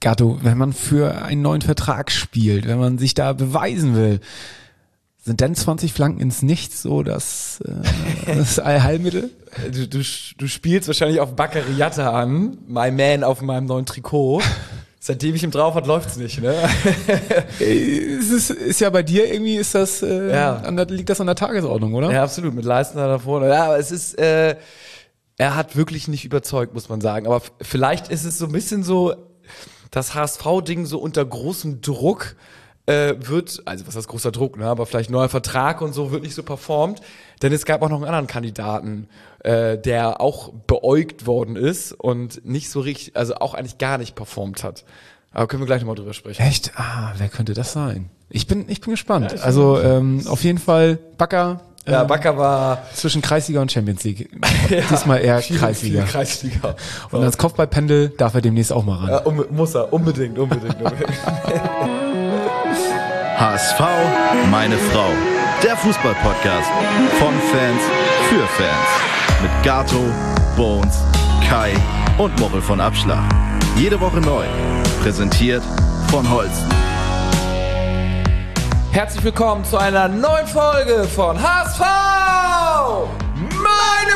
Gatto, wenn man für einen neuen Vertrag spielt, wenn man sich da beweisen will, sind dann 20 Flanken ins Nichts so das Allheilmittel? Du spielst wahrscheinlich auf Bakary Yatta an, my man auf meinem neuen Trikot. Seitdem ich ihn drauf hat, läuft's nicht, ne? Ist ja bei dir irgendwie, ist das, liegt das an der Tagesordnung, oder? Ja, absolut, mit Leistner davor. Ja, aber es ist, er hat wirklich nicht überzeugt, muss man sagen. Aber vielleicht ist es so ein bisschen so, das HSV-Ding so unter großem Druck wird, also was heißt großer Druck, ne? Aber vielleicht neuer Vertrag und so wird nicht so performt. Denn es gab auch noch einen anderen Kandidaten, der auch beäugt worden ist und nicht so richtig, also auch eigentlich gar nicht performt hat. Aber können wir gleich nochmal drüber sprechen. Echt? Wer könnte das sein? Ich bin gespannt. Ja, also auf jeden Fall Bakker. Ja, Bakker war zwischen Kreisliga und Champions League. Diesmal eher Kreisliga. Kreisliga. Und als Kopfballpendel darf er demnächst auch mal ran. Ja, muss er, unbedingt. HSV, meine Frau. Der Fußball-Podcast von Fans für Fans. Mit Gato, Bones, Kai und Mochel von Abschlag. Jede Woche neu. Präsentiert von Holsten. Herzlich willkommen zu einer neuen Folge von HSV, meine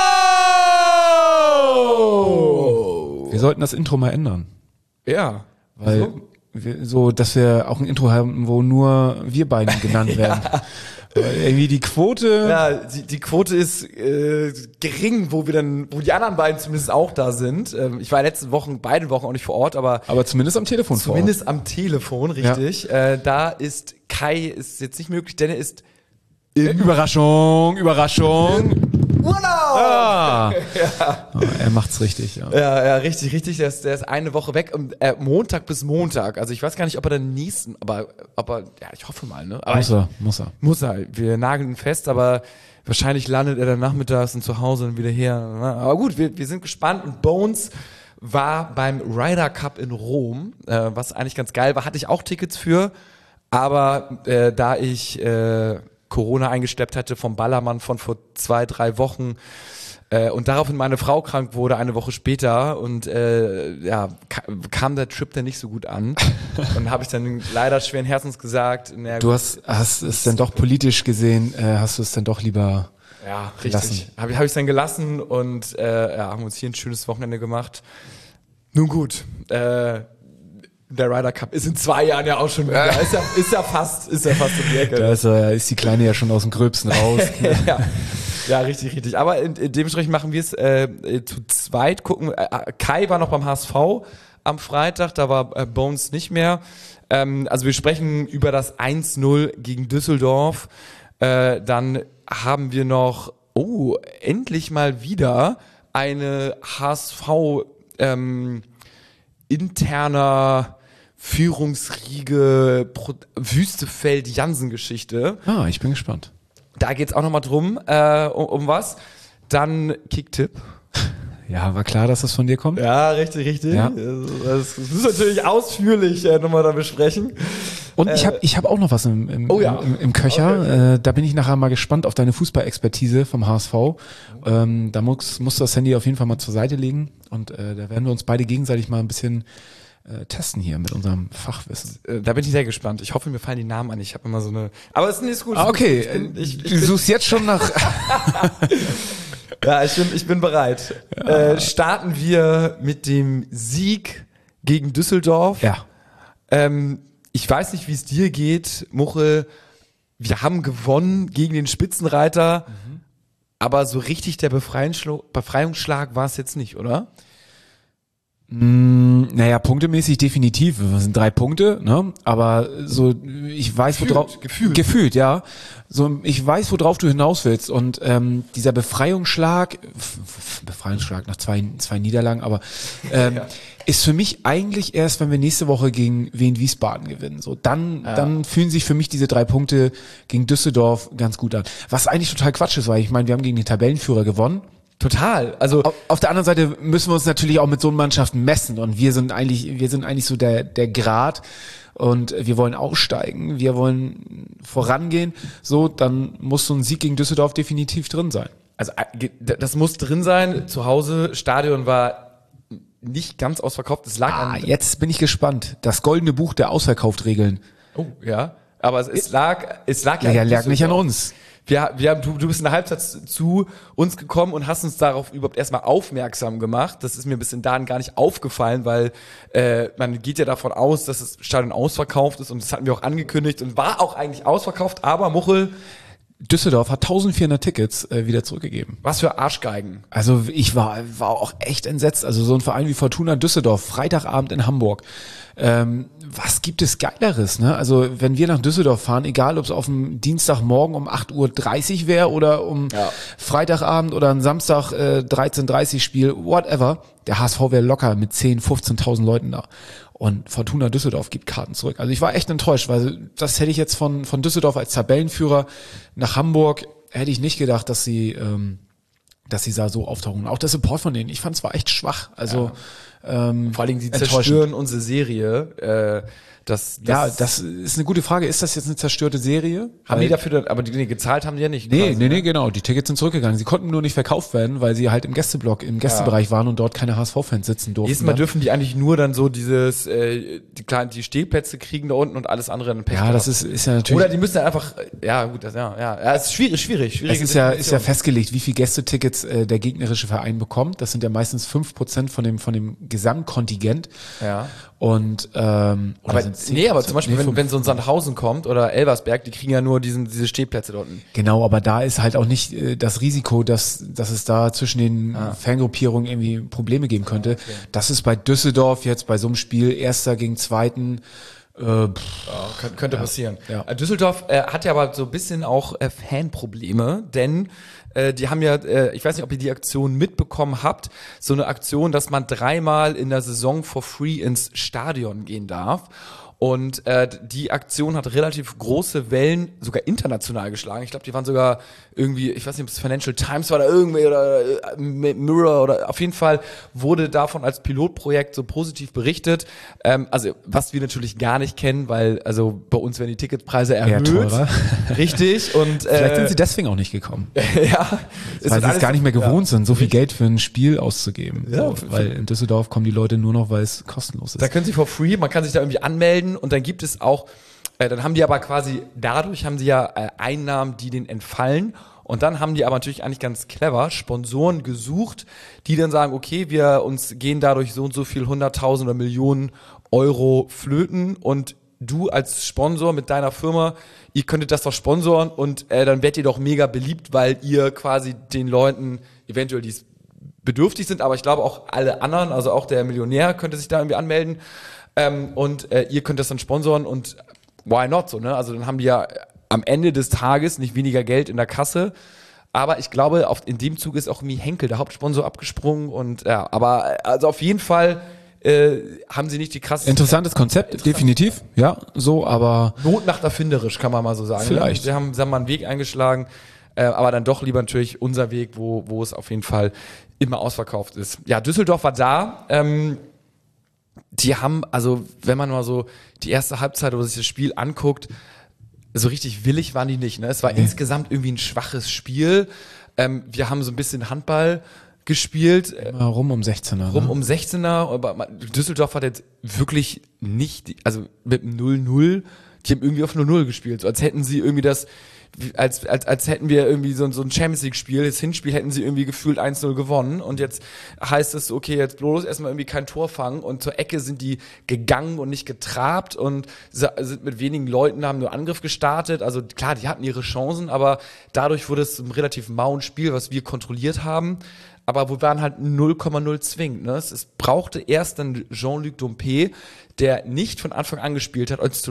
Frau! Wir sollten das Intro mal ändern. Ja. Weil dass wir auch ein Intro haben, wo nur wir beiden genannt werden. Irgendwie die Quote. Ja, die Quote ist gering, wo die anderen beiden zumindest auch da sind. Ich war beide Wochen auch nicht vor Ort, aber zumindest am Telefon vor Ort. Zumindest am Telefon, richtig. Ja. Da ist Kai ist jetzt nicht möglich, denn er ist Überraschung. Urlaub! Ja. Er macht's richtig, ja. Ja, richtig. Der ist eine Woche weg, Montag bis Montag. Also ich weiß gar nicht, ob er den nächsten, aber ja, ich hoffe mal, ne? Aber muss er. Wir nageln ihn fest, aber wahrscheinlich landet er dann nachmittags und zu Hause und wieder her. Aber gut, wir sind gespannt und Bones war beim Ryder Cup in Rom, was eigentlich ganz geil war. Hatte ich auch Tickets für, aber da ich Corona eingeschleppt hatte vom Ballermann von vor 2-3 Wochen und daraufhin meine Frau krank wurde eine Woche später und kam der Trip dann nicht so gut an und habe ich dann leider schweren Herzens gesagt, du hast es dann doch politisch gesehen, hast du es dann doch lieber gelassen. Richtig. Hab ich es dann gelassen und haben uns hier ein schönes Wochenende gemacht. Nun gut, der Ryder Cup ist in 2 Jahren ja auch schon wieder. Ist ja fast um die Ecke. Da ist die Kleine ja schon aus dem Gröbsten raus. Ja, richtig. Aber dementsprechend machen wir es zu zweit. Gucken. Kai war noch beim HSV am Freitag, da war Bones nicht mehr. Also wir sprechen über das 1-0 gegen Düsseldorf. Dann haben wir noch, endlich mal wieder eine HSV interner Führungsriege Wüstefeld-Jansen-Geschichte. Ich bin gespannt. Da geht's auch nochmal drum, um was. Dann Kicktipp. Ja, war klar, dass das von dir kommt. Ja, richtig. Ja. Das müssen wir natürlich ausführlich nochmal da besprechen. Und ich hab auch noch was im Köcher. Okay. Da bin ich nachher mal gespannt auf deine Fußballexpertise vom HSV. Da musst du das Handy auf jeden Fall mal zur Seite legen. Und da werden wir uns beide gegenseitig mal ein bisschen testen hier mit unserem Fachwissen. Da bin ich sehr gespannt. Ich hoffe, mir fallen die Namen an. Ich habe immer so eine... Aber es ist gut. Okay, du suchst jetzt schon nach... Ja, ich bin bereit. Ja. Starten wir mit dem Sieg gegen Düsseldorf. Ja. Ich weiß nicht, wie es dir geht, Muchel. Wir haben gewonnen gegen den Spitzenreiter, aber so richtig der Befreiungsschlag war es jetzt nicht, oder? Naja, punktemäßig definitiv. Das sind 3 Punkte, ne? Aber so, ich weiß, gefühlt, ja. So, ich weiß, worauf du hinaus willst. Und dieser Befreiungsschlag nach zwei Niederlagen, aber ist für mich eigentlich erst, wenn wir nächste Woche gegen Wien Wiesbaden gewinnen. So, dann fühlen sich für mich diese 3 Punkte gegen Düsseldorf ganz gut an. Was eigentlich total Quatsch ist, weil ich meine, wir haben gegen den Tabellenführer gewonnen. Total. Also auf der anderen Seite müssen wir uns natürlich auch mit so einer Mannschaft messen und wir sind eigentlich so der Grat und wir wollen aufsteigen, wir wollen vorangehen. So, dann muss so ein Sieg gegen Düsseldorf definitiv drin sein. Also das muss drin sein. Zu Hause, Stadion war nicht ganz ausverkauft. Es lag an... Jetzt bin ich gespannt. Das goldene Buch der Ausverkauft-Regeln. Oh, ja. Aber es lag ja nicht an uns. Du bist in der Halbzeit zu uns gekommen und hast uns darauf überhaupt erstmal aufmerksam gemacht. Das ist mir bis dahin gar nicht aufgefallen, weil man geht ja davon aus, dass das Stadion ausverkauft ist und das hatten wir auch angekündigt und war auch eigentlich ausverkauft, aber Muchel... Düsseldorf hat 1400 Tickets wieder zurückgegeben. Was für Arschgeigen. Also ich war auch echt entsetzt. Also so ein Verein wie Fortuna Düsseldorf, Freitagabend in Hamburg. Was gibt es Geileres, ne? Also wenn wir nach Düsseldorf fahren, egal ob es auf dem Dienstagmorgen um 8:30 Uhr wäre oder um Freitagabend oder ein Samstag 13:30 Uhr Spiel, whatever, der HSV wäre locker mit 10.000, 15.000 Leuten da. Und Fortuna Düsseldorf gibt Karten zurück. Also ich war echt enttäuscht, weil das hätte ich jetzt von Düsseldorf als Tabellenführer nach Hamburg, hätte ich nicht gedacht, dass sie da so auftauchen. Auch der Support von denen, ich fand es war echt schwach. Also vor allen Dingen, sie zerstören unsere Serie. Das ist eine gute Frage. Ist das jetzt eine zerstörte Serie? Haben die dafür, aber die gezahlt haben die ja nicht. Nee, genau. Die Tickets sind zurückgegangen. Sie konnten nur nicht verkauft werden, weil sie halt im Gästeblock, im Gästebereich waren und dort keine HSV-Fans sitzen durften. Nächstes Mal dürfen die eigentlich nur dann so dieses, die Stehplätze kriegen da unten und alles andere in Pech. Ja, das ist ja natürlich. Oder die müssen dann einfach, es ist schwierig. Es ist ja festgelegt, wie viel Gästetickets der gegnerische Verein bekommt. Das sind ja meistens 5% von dem Gesamtkontingent. Ja. Und, aber zum Beispiel, wenn so ein Sandhausen kommt oder Elversberg, die kriegen ja nur diese Stehplätze dort unten. Genau, aber da ist halt auch nicht das Risiko, dass es da zwischen den Fangruppierungen irgendwie Probleme geben könnte. Okay. Das ist bei Düsseldorf jetzt bei so einem Spiel Erster gegen Zweiten. Könnte passieren. Ja. Düsseldorf hat ja aber so ein bisschen auch Fanprobleme, denn die haben ja, ich weiß nicht, ob ihr die Aktion mitbekommen habt, so eine Aktion, dass man 3-mal in der Saison for free ins Stadion gehen darf. Und die Aktion hat relativ große Wellen, sogar international geschlagen. Ich glaube, die waren sogar irgendwie, ich weiß nicht, ob es Financial Times war oder irgendwie oder Mirror oder auf jeden Fall wurde davon als Pilotprojekt so positiv berichtet. Also was wir natürlich gar nicht kennen, weil also bei uns werden die Ticketpreise erhöht. Teurer. Richtig. Und vielleicht sind sie deswegen auch nicht gekommen. Ja. Weil sie es gar nicht mehr gewohnt sind, so viel Geld für ein Spiel auszugeben. Ja, so, weil in Düsseldorf kommen die Leute nur noch, weil es kostenlos ist. Da können sie for free, man kann sich da irgendwie anmelden und dann gibt es auch, dann haben die aber quasi, dadurch haben sie ja Einnahmen, die denen entfallen und dann haben die aber natürlich eigentlich ganz clever Sponsoren gesucht, die dann sagen, okay, wir uns gehen dadurch so und so viel 100.000 oder Millionen Euro flöten und du als Sponsor mit deiner Firma, ihr könntet das doch sponsoren und dann werdet ihr doch mega beliebt, weil ihr quasi den Leuten eventuell die bedürftig sind, aber ich glaube auch alle anderen, also auch der Millionär könnte sich da irgendwie anmelden. Und ihr könnt das dann sponsoren und why not so, ne? Also dann haben die ja am Ende des Tages nicht weniger Geld in der Kasse, aber ich glaube, in dem Zug ist auch irgendwie Henkel, der Hauptsponsor, abgesprungen und ja, aber also auf jeden Fall haben sie nicht die krasse... Interessantes Konzept, definitiv, ja, so, aber... Notnacht-erfinderisch, kann man mal so sagen. Vielleicht. Ne? Sie haben mal einen Weg eingeschlagen, aber dann doch lieber natürlich unser Weg, wo es auf jeden Fall immer ausverkauft ist. Ja, Düsseldorf war da, die haben, also wenn man mal so die erste Halbzeit oder sich das Spiel anguckt, so richtig willig waren die nicht. Ne? Es war insgesamt irgendwie ein schwaches Spiel. Wir haben so ein bisschen Handball gespielt. Rum um 16er. Um 16er. Aber Düsseldorf hat jetzt wirklich nicht, also mit 0-0, die haben irgendwie auf 0-0 gespielt. So als hätten sie irgendwie das, als hätten wir irgendwie so ein Champions League Spiel, das Hinspiel hätten sie irgendwie gefühlt 1-0 gewonnen und jetzt heißt es, okay, jetzt bloß erstmal irgendwie kein Tor fangen und zur Ecke sind die gegangen und nicht getrabt und sind mit wenigen Leuten, haben nur Angriff gestartet, also klar, die hatten ihre Chancen, aber dadurch wurde es ein relativ mauen Spiel, was wir kontrolliert haben, aber wir waren halt 0,0 zwingend, ne? Es brauchte erst dann Jean-Luc Dompe, der nicht von Anfang an gespielt hat, als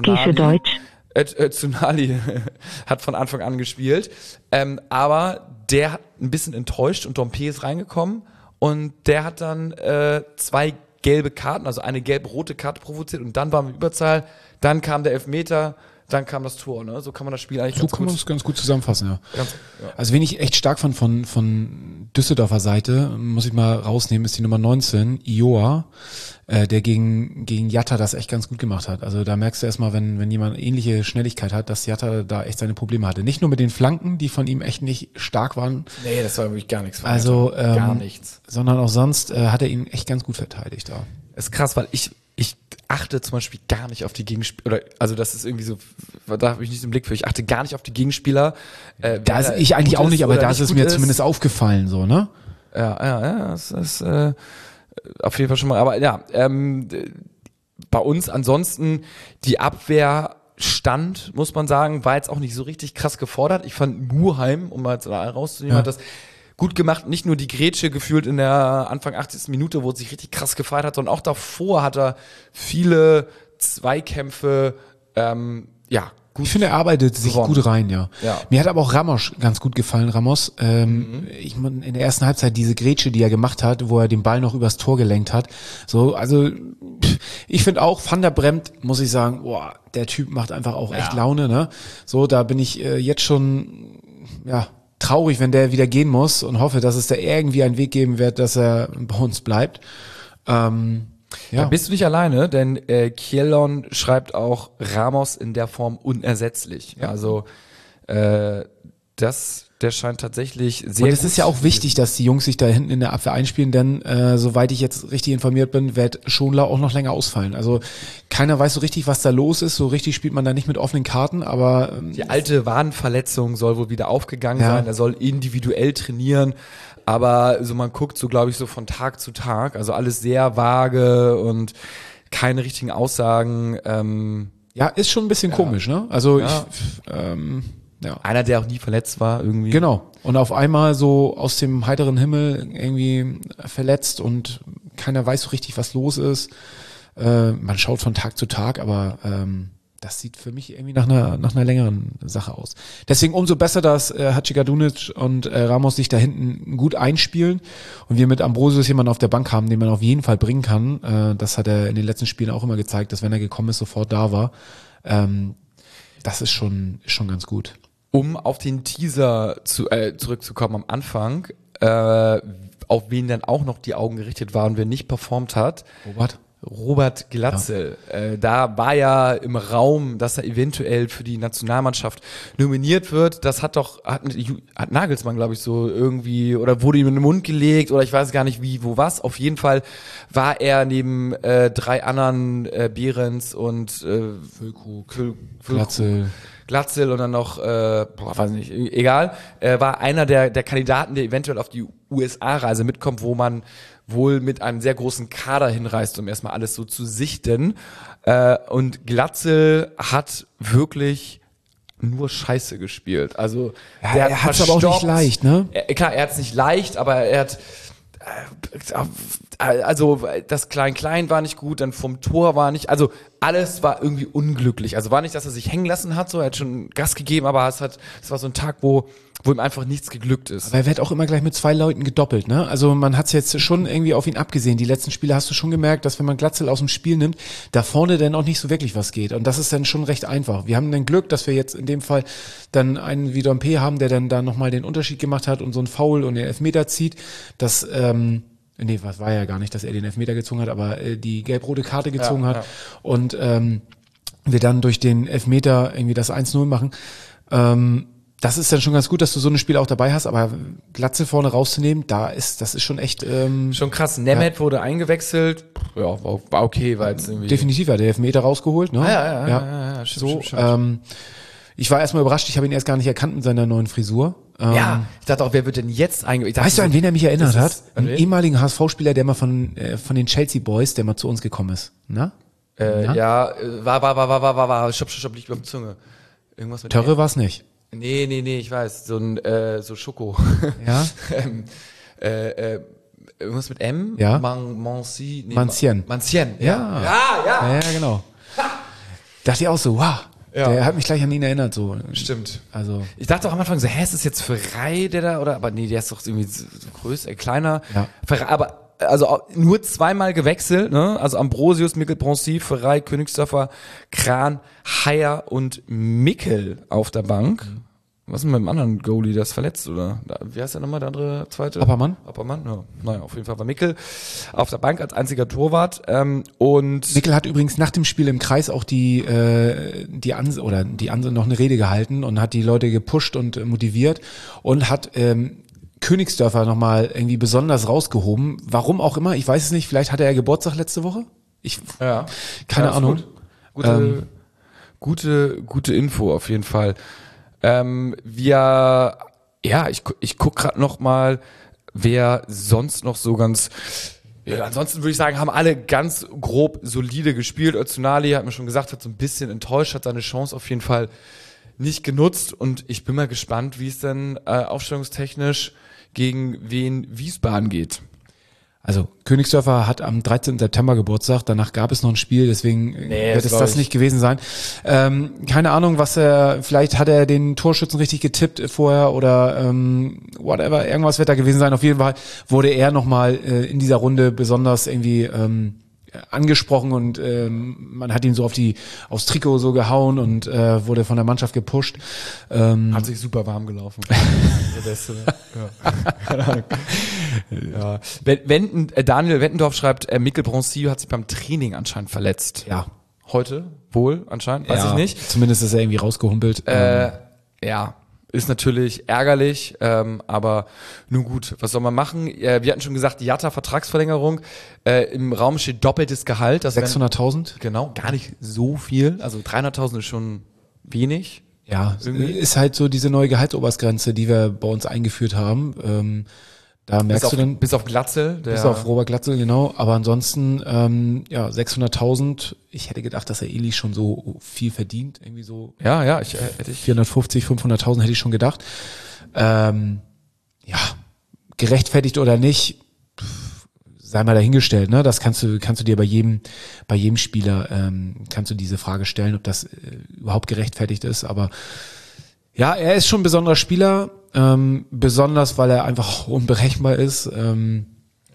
Tsunali hat von Anfang an gespielt, aber der hat ein bisschen enttäuscht und Dompe ist reingekommen und der hat dann 2 gelbe Karten, also eine gelb-rote Karte provoziert und dann waren wir Überzahl, dann kam der Elfmeter, dann kam das Tor, ne? So kann man das Spiel eigentlich so kann man es ganz gut zusammenfassen, ja. Ja. Also wen ich echt stark fand von Düsseldorfer Seite, muss ich mal rausnehmen, ist die Nummer 19, Ioa, der gegen Jatta das echt ganz gut gemacht hat. Also da merkst du erstmal, wenn jemand ähnliche Schnelligkeit hat, dass Jatta da echt seine Probleme hatte. Nicht nur mit den Flanken, die von ihm echt nicht stark waren. Nee, das war wirklich gar nichts. Also gar nichts. Sondern auch sonst hat er ihn echt ganz gut verteidigt da. Das ist krass, weil ich achte zum Beispiel gar nicht auf die Gegenspieler, also das ist irgendwie so, da habe ich nicht den Blick für, ich achte gar nicht auf die Gegenspieler. Da ist ich eigentlich auch nicht, aber da ist es mir zumindest aufgefallen, so, ne? Ja, das ist auf jeden Fall schon mal, aber ja, bei uns ansonsten die Abwehr stand, muss man sagen, war jetzt auch nicht so richtig krass gefordert. Ich fand Muheim, um mal jetzt rauszunehmen, hat das gut gemacht, nicht nur die Grätsche gefühlt in der Anfang 80. Minute, wo es sich richtig krass gefeiert hat, sondern auch davor hat er viele Zweikämpfe, gut. Ich finde, er arbeitet sich gut rein, ja. Mir hat aber auch Ramos ganz gut gefallen, Ramos. Ich meine, in der ersten Halbzeit diese Grätsche, die er gemacht hat, wo er den Ball noch übers Tor gelenkt hat. So, also ich finde auch, Van der Bremt, muss ich sagen, boah, der Typ macht einfach auch echt Laune, ne? So, da bin ich jetzt schon, traurig, wenn der wieder gehen muss und hoffe, dass es da irgendwie einen Weg geben wird, dass er bei uns bleibt. Da bist du nicht alleine, denn Kielon schreibt auch Ramos in der Form unersetzlich. Ja. Also der scheint tatsächlich sehr Und es ist ja auch wichtig, dass die Jungs sich da hinten in der Abwehr einspielen, denn soweit ich jetzt richtig informiert bin, wird Schonlau auch noch länger ausfallen. Also keiner weiß so richtig, was da los ist. So richtig spielt man da nicht mit offenen Karten, aber die alte Wadenverletzung soll wohl wieder aufgegangen sein. Er soll individuell trainieren, aber so man guckt so, glaube ich, so von Tag zu Tag. Also alles sehr vage und keine richtigen Aussagen. Ist schon ein bisschen komisch, ne? Also einer, der auch nie verletzt war irgendwie. Genau. Und auf einmal so aus dem heiteren Himmel irgendwie verletzt und keiner weiß so richtig, was los ist. Man schaut von Tag zu Tag, aber das sieht für mich irgendwie nach einer längeren Sache aus. Deswegen umso besser, dass Hadzikadunic und Ramos sich da hinten gut einspielen und wir mit Ambrosius jemanden auf der Bank haben, den man auf jeden Fall bringen kann. Das hat er in den letzten Spielen auch immer gezeigt, dass wenn er gekommen ist, sofort da war. Das ist schon ganz gut. Um auf den Teaser zurückzukommen am Anfang, auf wen dann auch noch die Augen gerichtet waren und wer nicht performt hat. Robert Glatzel. Ja. Da war ja im Raum, dass er eventuell für die Nationalmannschaft nominiert wird. Das hat Nagelsmann, glaube ich, so irgendwie, oder wurde ihm in den Mund gelegt, oder ich weiß gar nicht wie, wo was. Auf jeden Fall war er neben 3 anderen Behrens und Füllkrug, Glatzel und dann noch, weiß nicht, egal, war einer der Kandidaten, der eventuell auf die USA-Reise mitkommt, wo man wohl mit einem sehr großen Kader hinreist, um erstmal alles so zu sichten. Und Glatzel hat wirklich nur Scheiße gespielt. Also er hat es aber auch nicht leicht, ne? Klar, er hat es nicht leicht, aber er hat also das Klein-Klein war nicht gut, dann vom Tor war nicht, also alles war irgendwie unglücklich. Also war nicht, dass er sich hängen lassen hat, so, er hat schon Gas gegeben, aber es war so ein Tag, wo ihm einfach nichts geglückt ist. Aber er wird auch immer gleich mit 2 Leuten gedoppelt, ne? Also man hat es jetzt schon irgendwie auf ihn abgesehen. Die letzten Spiele hast du schon gemerkt, dass wenn man Glatzel aus dem Spiel nimmt, da vorne dann auch nicht so wirklich was geht. Und das ist dann schon recht einfach. Wir haben dann Glück, dass wir jetzt in dem Fall dann einen wie Dompe haben, der dann da nochmal den Unterschied gemacht hat und so einen Foul und den Elfmeter zieht. Das, was war ja gar nicht, dass er den Elfmeter gezogen hat, aber die gelb-rote Karte gezogen hat. Und wir dann durch den Elfmeter irgendwie das 1-0 machen. Das ist dann schon ganz gut, dass du so ein Spiel auch dabei hast, aber Glatzel vorne rauszunehmen, das ist schon echt schon krass. Nemeth wurde eingewechselt, ja, war okay, war jetzt irgendwie definitiv, hat der Elfmeter rausgeholt, ne? Ja, stimmt. Ich war erstmal überrascht, ich habe ihn erst gar nicht erkannt mit seiner neuen Frisur. Ich dachte auch, wer wird denn jetzt eingewechselt? Weißt du, an wen er mich erinnert hat? Einen ehemaligen HSV-Spieler, der mal von den Chelsea Boys, der mal zu uns gekommen ist. Na? War. Stopp, liegt beim Zunge. Irgendwas mit Törre war's nicht. Nee, ich weiß. So ein so Schoko. Ja. Irgendwas mit M? Ja. Mancien. Ja, genau. Dachte ich auch so, wow. Ja. Der hat mich gleich an ihn erinnert, so. Stimmt. Also. Ich dachte auch am Anfang so, ist das jetzt Ferrei, der da, oder? Aber nee, der ist doch irgendwie so größer, kleiner. Ja. Aber also nur zweimal gewechselt, ne? Also Ambrosius, Mickel-Bronzy, Ferrei, Königsdörfer, Kran, Haier und Mickel auf der Bank. Was ist denn mit dem anderen Goalie, der ist verletzt, oder? Wie heißt der nochmal, der andere zweite? Oppermann, ja. Naja, auf jeden Fall war Mickel auf der Bank als einziger Torwart. Und Mickel hat übrigens nach dem Spiel im Kreis auch die Anse noch eine Rede gehalten und hat die Leute gepusht und motiviert und hat Königsdörfer nochmal irgendwie besonders rausgehoben. Warum auch immer, ich weiß es nicht, vielleicht hatte er Geburtstag letzte Woche? Keine Ahnung. Gute Info auf jeden Fall. Ich guck gerade noch mal, wer sonst noch so ganz. Ja, ansonsten würde ich sagen, haben alle ganz grob solide gespielt. Öztunali hat mir schon gesagt, hat so ein bisschen enttäuscht, hat seine Chance auf jeden Fall nicht genutzt. Und ich bin mal gespannt, wie es denn aufstellungstechnisch gegen wen Wiesbaden geht. Also Königsdörfer hat am 13. September Geburtstag, danach gab es noch ein Spiel, deswegen wird es das nicht gewesen sein. Keine Ahnung, vielleicht hat er den Torschützen richtig getippt vorher oder whatever, irgendwas wird da gewesen sein. Auf jeden Fall wurde er nochmal in dieser Runde besonders irgendwie angesprochen und man hat ihn so aufs Trikot so gehauen und wurde von der Mannschaft gepusht. Hat sich super warm gelaufen. Keine Ahnung. Ja. Daniel Wettendorf schreibt, Mickel-Bronzy hat sich beim Training anscheinend verletzt. Ja. Heute? Wohl anscheinend? Weiß ich nicht. Zumindest ist er irgendwie rausgehumpelt. Ja. Ist natürlich ärgerlich, aber nun gut, was soll man machen? Wir hatten schon gesagt, Jatta Vertragsverlängerung, im Raum steht doppeltes Gehalt. 600.000? Genau, gar nicht so viel, also 300.000 ist schon wenig. Ja, irgendwie. Ist halt so diese neue Gehaltsobergrenze, die wir bei uns eingeführt haben. Da merkst du dann. Bis auf Glatzel. Bis auf Robert Glatzel, genau. Aber ansonsten, 600.000. Ich hätte gedacht, dass er ähnlich schon so viel verdient. Irgendwie so. Ja, hätte ich. 450, 500.000 hätte ich schon gedacht. Gerechtfertigt oder nicht, sei mal dahingestellt, ne? Das kannst du dir bei jedem Spieler, kannst du diese Frage stellen, ob das überhaupt gerechtfertigt ist. Aber ja, er ist schon ein besonderer Spieler. Besonders, weil er einfach unberechenbar ist und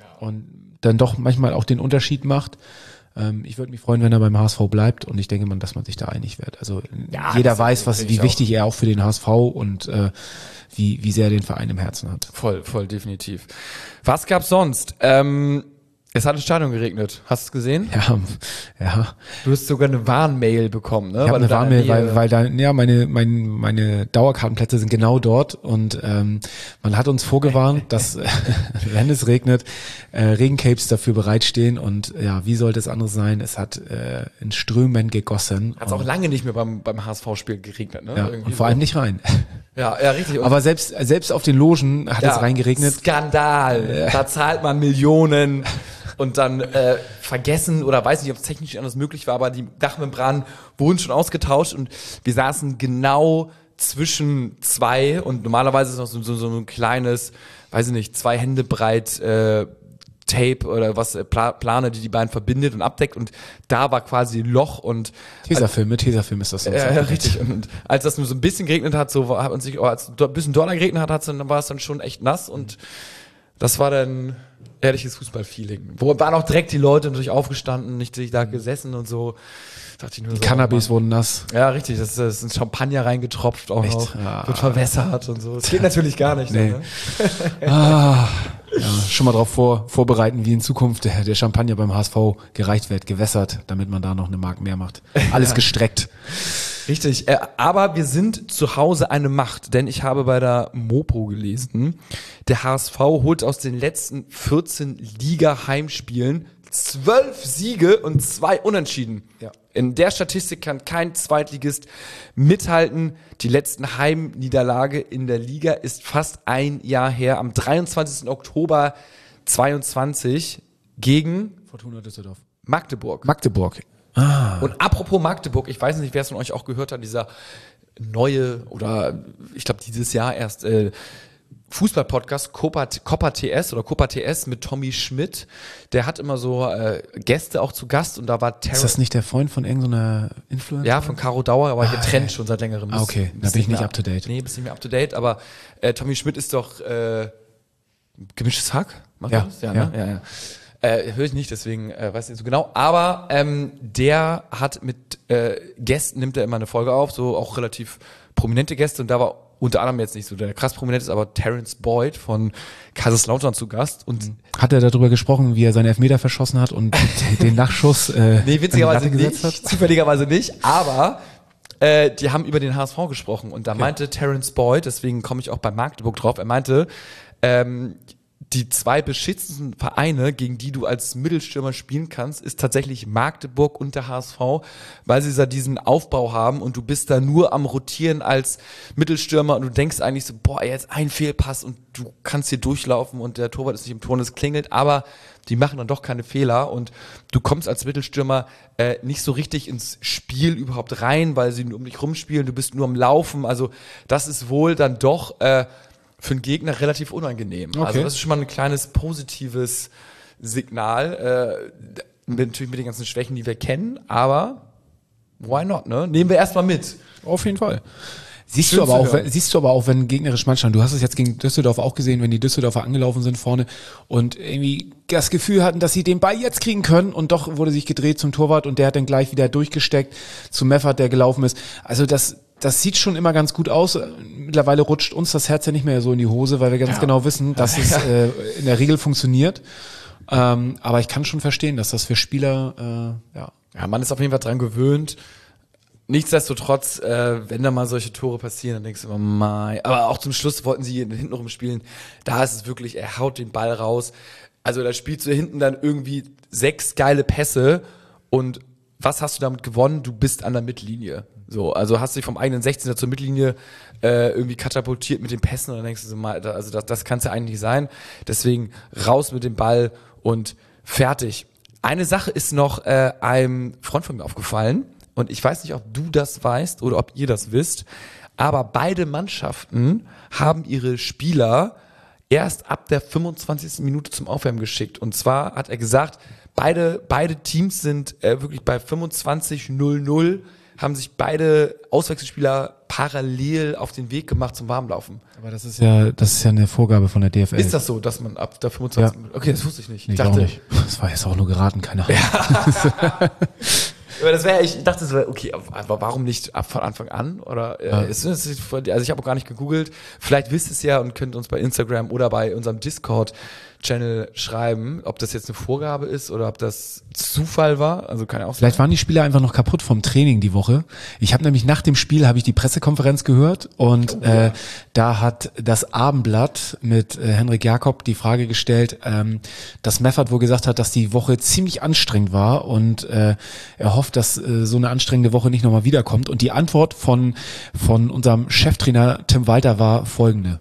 dann doch manchmal auch den Unterschied macht. Ich würde mich freuen, wenn er beim HSV bleibt und ich denke mal, dass man sich da einig wird. Also jeder weiß, wie wichtig er auch für den HSV und wie sehr er den Verein im Herzen hat. Voll definitiv. Was gab's sonst? Es hat im Stadion geregnet. Hast du es gesehen? Ja. Du hast sogar eine Warnmail bekommen, ne? Ich habe eine Warnmail, weil da, ja, meine Dauerkartenplätze sind genau dort und man hat uns vorgewarnt, dass wenn es regnet, Regencapes dafür bereitstehen und ja, wie sollte es anders sein? Es hat in Strömen gegossen. Hat es auch lange nicht mehr beim HSV-Spiel geregnet, ne? Ja, und vor allem nicht rein. Ja, richtig. Und aber selbst auf den Logen hat es reingeregnet. Skandal. Da zahlt man Millionen und dann vergessen oder weiß nicht, ob es technisch anders möglich war, aber die Dachmembranen wurden schon ausgetauscht und wir saßen genau zwischen zwei und normalerweise ist noch so ein kleines, weiß ich nicht, 2 Hände breit Tape oder was, Plane, die beiden verbindet und abdeckt und da war quasi ein Loch und Tesafilm ist das so. Ja, richtig. Und als das nur so ein bisschen geregnet hat, hat man sich, als es ein bisschen doller geregnet hat, dann war es dann schon echt nass und das war dann ehrliches Fußballfeeling. Wo waren auch direkt die Leute natürlich aufgestanden, nicht sich da gesessen und so. Dachte ich nur die Cannabis wurden nass. Ja, richtig. Das ist ein Champagner reingetropft auch echt? Noch. Ja. Wird verwässert und so. Das geht natürlich gar nicht. Nee. Ne? Ja, schon mal darauf vorbereiten, wie in Zukunft der Champagner beim HSV gereicht wird, gewässert, damit man da noch eine Mark mehr macht. Alles gestreckt. Richtig, aber wir sind zu Hause eine Macht, denn ich habe bei der Mopo gelesen, der HSV holt aus den letzten 14 Liga-Heimspielen 12 Siege und 2 Unentschieden. Ja. In der Statistik kann kein Zweitligist mithalten. Die letzten Heimniederlage in der Liga ist fast ein Jahr her, am 23. Oktober 22 gegen Fortuna Düsseldorf. Magdeburg. Und apropos Magdeburg, ich weiß nicht, wer es von euch auch gehört hat, dieser neue oder ich glaube dieses Jahr erst Fußball-Podcast Copa TS mit Tommy Schmidt. Der hat immer so Gäste auch zu Gast und da war Ist das nicht der Freund von irgendeiner Influencer? Ja, von Caro Dauer, aber getrennt schon seit längerem. Okay, da bin ich nicht up to date. Nee, bist nicht mehr up to date, aber Tommy Schmidt ist doch Gemischtes Hack? Macht er das? Ja. Ne? Ja. Höre ich nicht, deswegen weiß ich nicht so genau. Aber der hat mit Gästen, nimmt er immer eine Folge auf, so auch relativ prominente Gäste. Und da war unter anderem jetzt nicht so der krass prominent ist, aber Terence Boyd von Kaiserslautern zu Gast. Und hat er darüber gesprochen, wie er seinen Elfmeter verschossen hat und den Nachschuss nee, witzigerweise nicht, zufälligerweise nicht, aber die haben über den HSV gesprochen und da meinte Terence Boyd, deswegen komme ich auch bei Magdeburg drauf, er meinte, die 2 beschissensten Vereine, gegen die du als Mittelstürmer spielen kannst, ist tatsächlich Magdeburg und der HSV, weil sie da diesen Aufbau haben und du bist da nur am Rotieren als Mittelstürmer und du denkst eigentlich so, boah, jetzt ein Fehlpass und du kannst hier durchlaufen und der Torwart ist nicht im Tor und es klingelt, aber die machen dann doch keine Fehler und du kommst als Mittelstürmer nicht so richtig ins Spiel überhaupt rein, weil sie nur um dich rumspielen, du bist nur am Laufen, also das ist wohl dann doch für einen Gegner relativ unangenehm. Okay. Also das ist schon mal ein kleines positives Signal, natürlich mit den ganzen Schwächen, die wir kennen, aber why not, ne? Nehmen wir erstmal mit. Auf jeden Fall. Siehst du aber auch, wenn gegnerisch Mannschaft, du hast es jetzt gegen Düsseldorf auch gesehen, wenn die Düsseldorfer angelaufen sind vorne und irgendwie das Gefühl hatten, dass sie den Ball jetzt kriegen können und doch wurde sich gedreht zum Torwart und der hat dann gleich wieder durchgesteckt zu Meffert, der gelaufen ist. Also das sieht schon immer ganz gut aus. Mittlerweile rutscht uns das Herz ja nicht mehr so in die Hose, weil wir ganz genau wissen, dass es in der Regel funktioniert. Aber ich kann schon verstehen, dass das für Spieler, Ja, man ist auf jeden Fall dran gewöhnt. Nichtsdestotrotz, wenn da mal solche Tore passieren, dann denkst du immer, mei. Aber auch zum Schluss wollten sie hinten rumspielen. Da ist es wirklich, er haut den Ball raus. Also da spielst du hinten dann irgendwie 6 geile Pässe und was hast du damit gewonnen? Du bist an der Mittellinie. So, also hast du dich vom eigenen 16er zur Mittellinie irgendwie katapultiert mit den Pässen und dann denkst du so mal, also das kann es ja eigentlich nicht sein. Deswegen raus mit dem Ball und fertig. Eine Sache ist noch einem Freund von mir aufgefallen und ich weiß nicht, ob du das weißt oder ob ihr das wisst, aber beide Mannschaften haben ihre Spieler erst ab der 25. Minute zum Aufwärmen geschickt. Und zwar hat er gesagt, beide Teams sind wirklich bei 25:00 haben sich beide Auswechselspieler parallel auf den Weg gemacht zum Warmlaufen. Aber das ist ja eine Vorgabe von der DFL. Ist das so, dass man ab der 25. Ja. Okay, das wusste ich nicht. Ich dachte nicht. Das war jetzt auch nur geraten, keine Ahnung. Ja. Aber das wäre, ich dachte so, okay, aber warum nicht von Anfang an? Oder also ich habe auch gar nicht gegoogelt. Vielleicht wisst ihr es ja und könnt uns bei Instagram oder bei unserem Discord-Channel schreiben, ob das jetzt eine Vorgabe ist oder ob das Zufall war. Also kann ja auch sein. Vielleicht waren die Spieler einfach noch kaputt vom Training die Woche. Ich habe nämlich nach dem Spiel die Pressekonferenz gehört und da hat das Abendblatt mit Henrik Jakob die Frage gestellt, dass Meffert wohl gesagt hat, dass die Woche ziemlich anstrengend war und er hofft, dass so eine anstrengende Woche nicht nochmal wiederkommt. Und die Antwort von unserem Cheftrainer Tim Walter war folgende.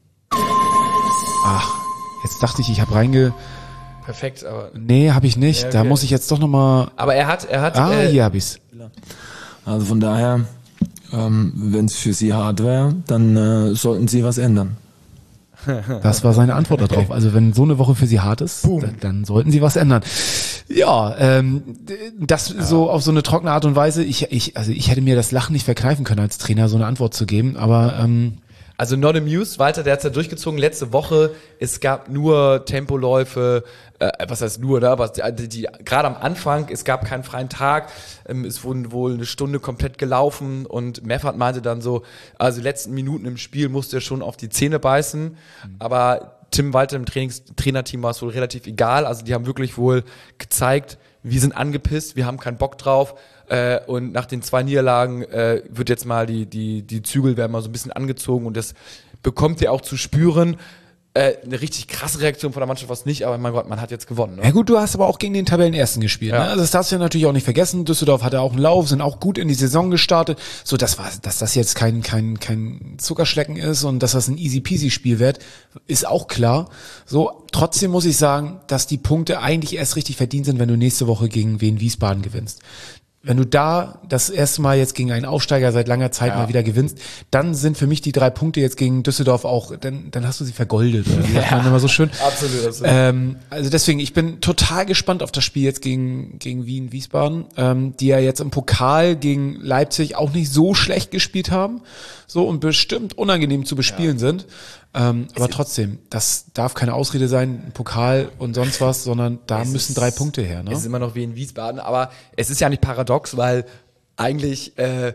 Ach, jetzt dachte ich habe Perfekt, aber... Nee, habe ich nicht. Ja, okay. Da muss ich jetzt doch nochmal... Aber er hat... hier habe ich's. Also von daher, wenn es für Sie hart wäre, dann sollten Sie was ändern. Das war seine Antwort darauf. Also wenn so eine Woche für Sie hart ist, dann sollten Sie was ändern. Ja, so auf so eine trockene Art und Weise. Ich hätte mir das Lachen nicht verkneifen können, als Trainer so eine Antwort zu geben, aber... Also not amused, Walter, der hat's ja durchgezogen letzte Woche. Es gab nur Tempoläufe, was heißt nur, ne? Aber die gerade am Anfang, es gab keinen freien Tag, es wurden wohl eine Stunde komplett gelaufen und Meffert meinte dann so, also die letzten Minuten im Spiel musste er schon auf die Zähne beißen, aber Tim Walter im Trainerteam war es wohl relativ egal, also die haben wirklich wohl gezeigt, wir sind angepisst, wir haben keinen Bock drauf. Und nach den 2 Niederlagen wird jetzt mal die Zügel werden mal so ein bisschen angezogen und das bekommt ihr auch zu spüren. Eine richtig krasse Reaktion von der Mannschaft war es nicht, aber mein Gott, man hat jetzt gewonnen. Ne? Ja gut, du hast aber auch gegen den Tabellenersten gespielt. Ja. Ne? Also das darfst du ja natürlich auch nicht vergessen. Düsseldorf hatte auch einen Lauf, sind auch gut in die Saison gestartet. So, dass das jetzt kein Zuckerschlecken ist und dass das ein easy-peasy-Spiel wird, ist auch klar. So, trotzdem muss ich sagen, dass die Punkte eigentlich erst richtig verdient sind, wenn du nächste Woche gegen Wien Wiesbaden gewinnst. Wenn du da das erste Mal jetzt gegen einen Aufsteiger seit langer Zeit mal wieder gewinnst, dann sind für mich die 3 Punkte jetzt gegen Düsseldorf auch, dann hast du sie vergoldet, oder wie sagt man immer so schön. Absolut. Also deswegen, ich bin total gespannt auf das Spiel jetzt gegen Wien Wiesbaden, die ja jetzt im Pokal gegen Leipzig auch nicht so schlecht gespielt haben, so und bestimmt unangenehm zu bespielen sind. Aber trotzdem, das darf keine Ausrede sein, Pokal und sonst was, sondern da müssen 3 Punkte her. Ne? Es ist immer noch wie in Wiesbaden, aber es ist ja nicht paradox, weil eigentlich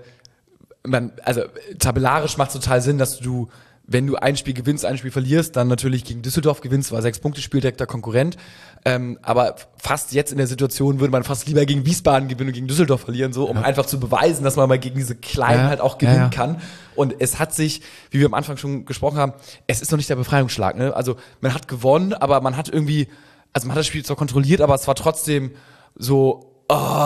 tabellarisch macht es total Sinn, dass du, wenn du ein Spiel gewinnst, ein Spiel verlierst, dann natürlich gegen Düsseldorf gewinnst, war 6 Punkte Spiel, direkter Konkurrent. Aber fast jetzt in der Situation würde man fast lieber gegen Wiesbaden gewinnen und gegen Düsseldorf verlieren, so, um einfach zu beweisen, dass man mal gegen diese Kleinen halt auch gewinnen kann. Und es hat sich, wie wir am Anfang schon gesprochen haben, es ist noch nicht der Befreiungsschlag, ne? Also man hat gewonnen, aber man hat irgendwie, also man hat das Spiel zwar kontrolliert, aber es war trotzdem so,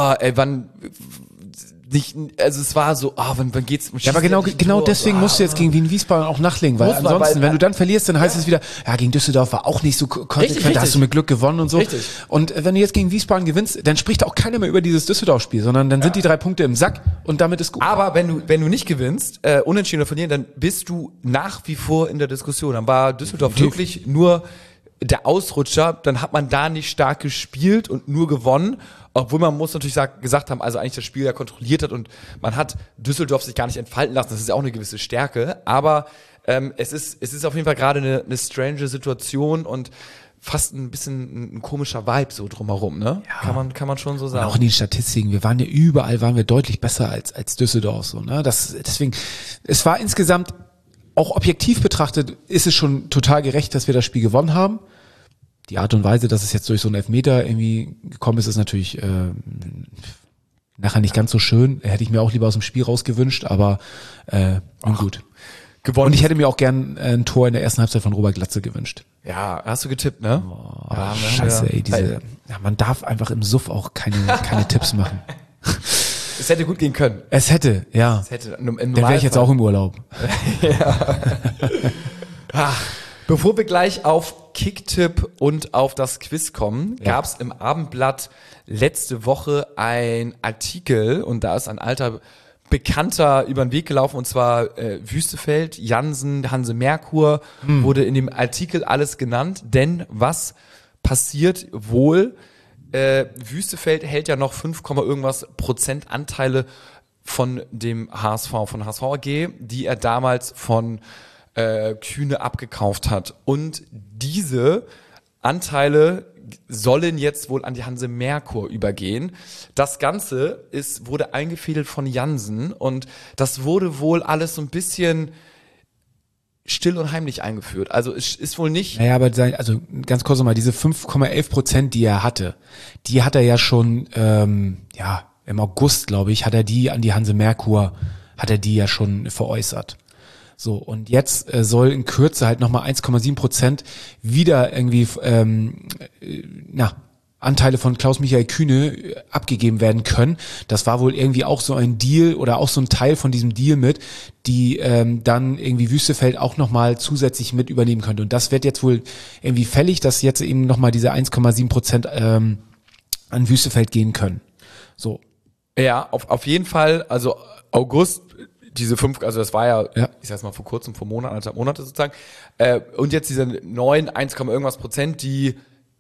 es war so, wann geht's? Ja, aber genau deswegen musst du jetzt gegen Wien Wiesbaden auch nachlegen, weil ansonsten, wenn du dann verlierst, dann heißt es wieder, gegen Düsseldorf war auch nicht so konsequent, da hast du mit Glück gewonnen und so. Richtig. Und wenn du jetzt gegen Wiesbaden gewinnst, dann spricht auch keiner mehr über dieses Düsseldorf-Spiel, sondern dann sind die 3 Punkte im Sack und damit ist gut. Aber wenn du nicht gewinnst, unentschieden oder verlieren, dann bist du nach wie vor in der Diskussion. Dann war Düsseldorf wirklich nur der Ausrutscher, dann hat man da nicht stark gespielt und nur gewonnen, obwohl man muss natürlich gesagt haben, also eigentlich das Spiel ja kontrolliert hat und man hat Düsseldorf sich gar nicht entfalten lassen, das ist ja auch eine gewisse Stärke, aber es ist auf jeden Fall gerade eine strange Situation und fast ein bisschen ein komischer Vibe so drumherum, ne? Ja. Kann man schon so sagen. Und auch in den Statistiken, überall waren wir deutlich besser als Düsseldorf, so, ne? Deswegen, es war insgesamt auch objektiv betrachtet, ist es schon total gerecht, dass wir das Spiel gewonnen haben. Die Art und Weise, dass es jetzt durch so einen Elfmeter irgendwie gekommen ist natürlich nachher nicht ganz so schön. Hätte ich mir auch lieber aus dem Spiel rausgewünscht, aber nun gut. Gewonnen. Und ich hätte mir auch gern ein Tor in der ersten Halbzeit von Robert Glatze gewünscht. Ja, hast du getippt, ne? Scheiße, man darf einfach im Suff auch keine Tipps machen. Es hätte gut gehen können. Es hätte, ja. Dann wäre ich jetzt auch im Urlaub. Bevor wir gleich auf Kicktipp und auf das Quiz kommen, gab es im Abendblatt letzte Woche ein Artikel und da ist ein alter Bekannter über den Weg gelaufen und zwar Wüstefeld, Jansen, Hanse Merkur, wurde in dem Artikel alles genannt, denn was passiert wohl? Wüstefeld hält ja noch 5, irgendwas Prozent Anteile von dem HSV, von HSV AG, die er damals von Kühne abgekauft hat. Und diese Anteile sollen jetzt wohl an die Hanse Merkur übergehen. Das Ganze wurde eingefädelt von Jansen und das wurde wohl alles so ein bisschen still und heimlich eingeführt. Also es ist wohl nicht... Naja, aber ganz kurz nochmal, diese 5,11%, die er hatte, die hat er ja schon, im August, glaube ich, hat er die an die Hanse Merkur, ja schon veräußert. So, und jetzt soll in Kürze halt nochmal 1,7% wieder irgendwie, Anteile von Klaus-Michael Kühne abgegeben werden können. Das war wohl irgendwie auch so ein Deal oder auch so ein Teil von diesem Deal die dann irgendwie Wüstefeld auch nochmal zusätzlich mit übernehmen könnte. Und das wird jetzt wohl irgendwie fällig, dass jetzt eben nochmal diese 1,7% an Wüstefeld gehen können. So. Ja, auf jeden Fall, also August, diese 5, also das war ja, ich sag's mal vor kurzem, vor Monaten, 1,5 Monate sozusagen, und jetzt diese neuen 1, irgendwas Prozent, die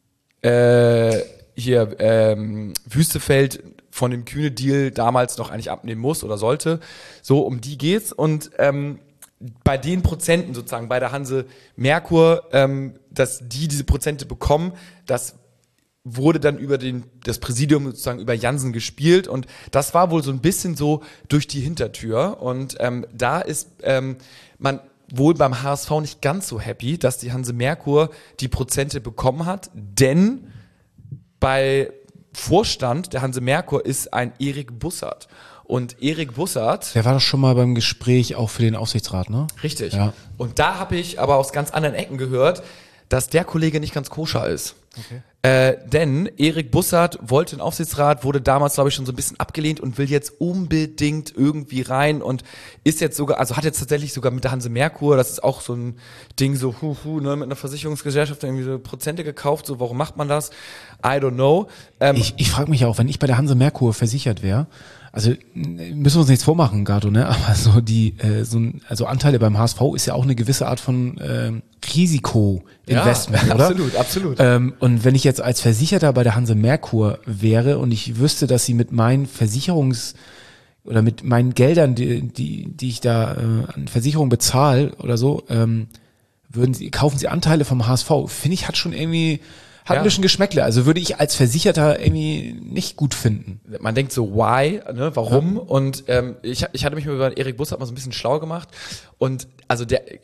Wüstefeld von dem Kühne-Deal damals noch eigentlich abnehmen muss oder sollte. So, um die geht's. Und bei den Prozenten sozusagen, bei der Hanse Merkur, dass diese Prozente bekommen, das wurde dann über das Präsidium sozusagen über Jansen gespielt und das war wohl so ein bisschen so durch die Hintertür und da ist man wohl beim HSV nicht ganz so happy, dass die Hanse Merkur die Prozente bekommen hat, denn bei Vorstand der Hanse Merkur ist ein Erik Bussard. Und Erik Bussard... Der war doch schon mal beim Gespräch auch für den Aufsichtsrat, ne? Richtig. Ja. Und da habe ich aber aus ganz anderen Ecken gehört, dass der Kollege nicht ganz koscher ist. Okay. Denn Erik Bussard wollte den Aufsichtsrat, wurde damals, glaube ich, schon so ein bisschen abgelehnt und will jetzt unbedingt irgendwie rein und ist jetzt sogar, also hat jetzt tatsächlich sogar mit der Hanse Merkur, das ist auch so ein Ding, so ne, mit einer Versicherungsgesellschaft irgendwie so Prozente gekauft, so warum macht man das? I don't know. Ich frage mich auch, wenn ich bei der Hanse Merkur versichert wäre, also müssen wir uns nichts vormachen, Gato, ne? Aber so also Anteile beim HSV ist ja auch eine gewisse Art von Risiko-Investment, ja, oder? Absolut. Und wenn ich jetzt als Versicherter bei der Hanse Merkur wäre und ich wüsste, dass sie mit meinen oder mit meinen Geldern, die ich da an Versicherung bezahle oder so, kaufen sie Anteile vom HSV. Finde ich, hat schon irgendwie, ein bisschen Geschmäckle. Also würde ich als Versicherter irgendwie nicht gut finden. Man denkt so, why, ne, warum? Ja. Und ich hatte mich mal über Erik Bussard mal so ein bisschen schlau gemacht. Und also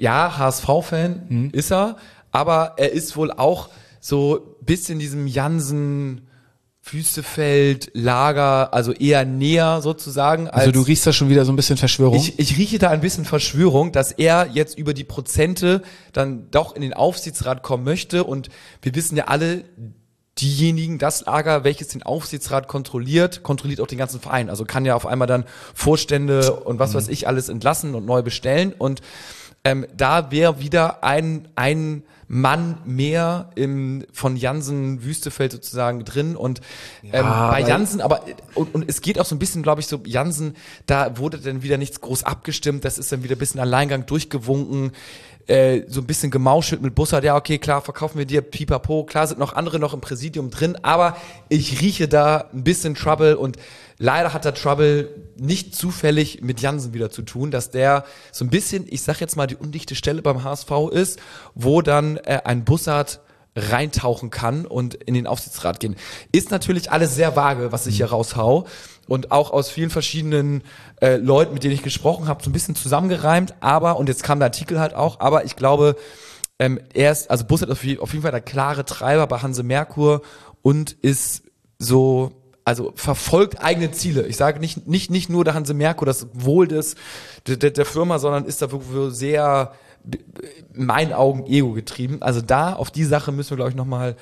HSV-Fan ist er, aber er ist wohl auch so bis in diesem Jansen Füßefeld, Lager, also eher näher sozusagen. Also du riechst da schon wieder so ein bisschen Verschwörung? Ich rieche da ein bisschen Verschwörung, dass er jetzt über die Prozente dann doch in den Aufsichtsrat kommen möchte. Und wir wissen ja alle, diejenigen, das Lager, welches den Aufsichtsrat kontrolliert auch den ganzen Verein. Also kann ja auf einmal dann Vorstände und was weiß ich alles entlassen und neu bestellen. Und da wäre wieder ein Mann mehr von Jansen Wüstefeld sozusagen drin und bei Jansen, aber und es geht auch so ein bisschen, glaube ich, so Jansen, da wurde dann wieder nichts groß abgestimmt, das ist dann wieder ein bisschen Alleingang durchgewunken, so ein bisschen gemauschelt mit Bussard, ja okay, klar, verkaufen wir dir, pipapo, klar sind noch andere noch im Präsidium drin, aber ich rieche da ein bisschen Trouble und leider hat der Trouble nicht zufällig mit Jansen wieder zu tun, dass der so ein bisschen, ich sag jetzt mal, die undichte Stelle beim HSV ist, wo dann ein Bussard reintauchen kann und in den Aufsichtsrat gehen. Ist natürlich alles sehr vage, was ich hier raushau und auch aus vielen verschiedenen Leuten, mit denen ich gesprochen habe, so ein bisschen zusammengereimt, aber, und jetzt kam der Artikel halt auch, aber ich glaube, also Bussard ist auf jeden Fall der klare Treiber bei Hanse Merkur und ist so, also verfolgt eigene Ziele. Ich sage nicht nur der Hanse Merkur, das Wohl der Firma, sondern ist da wirklich sehr, in meinen Augen, Ego getrieben. Also da, auf die Sache müssen wir, glaube ich, nochmal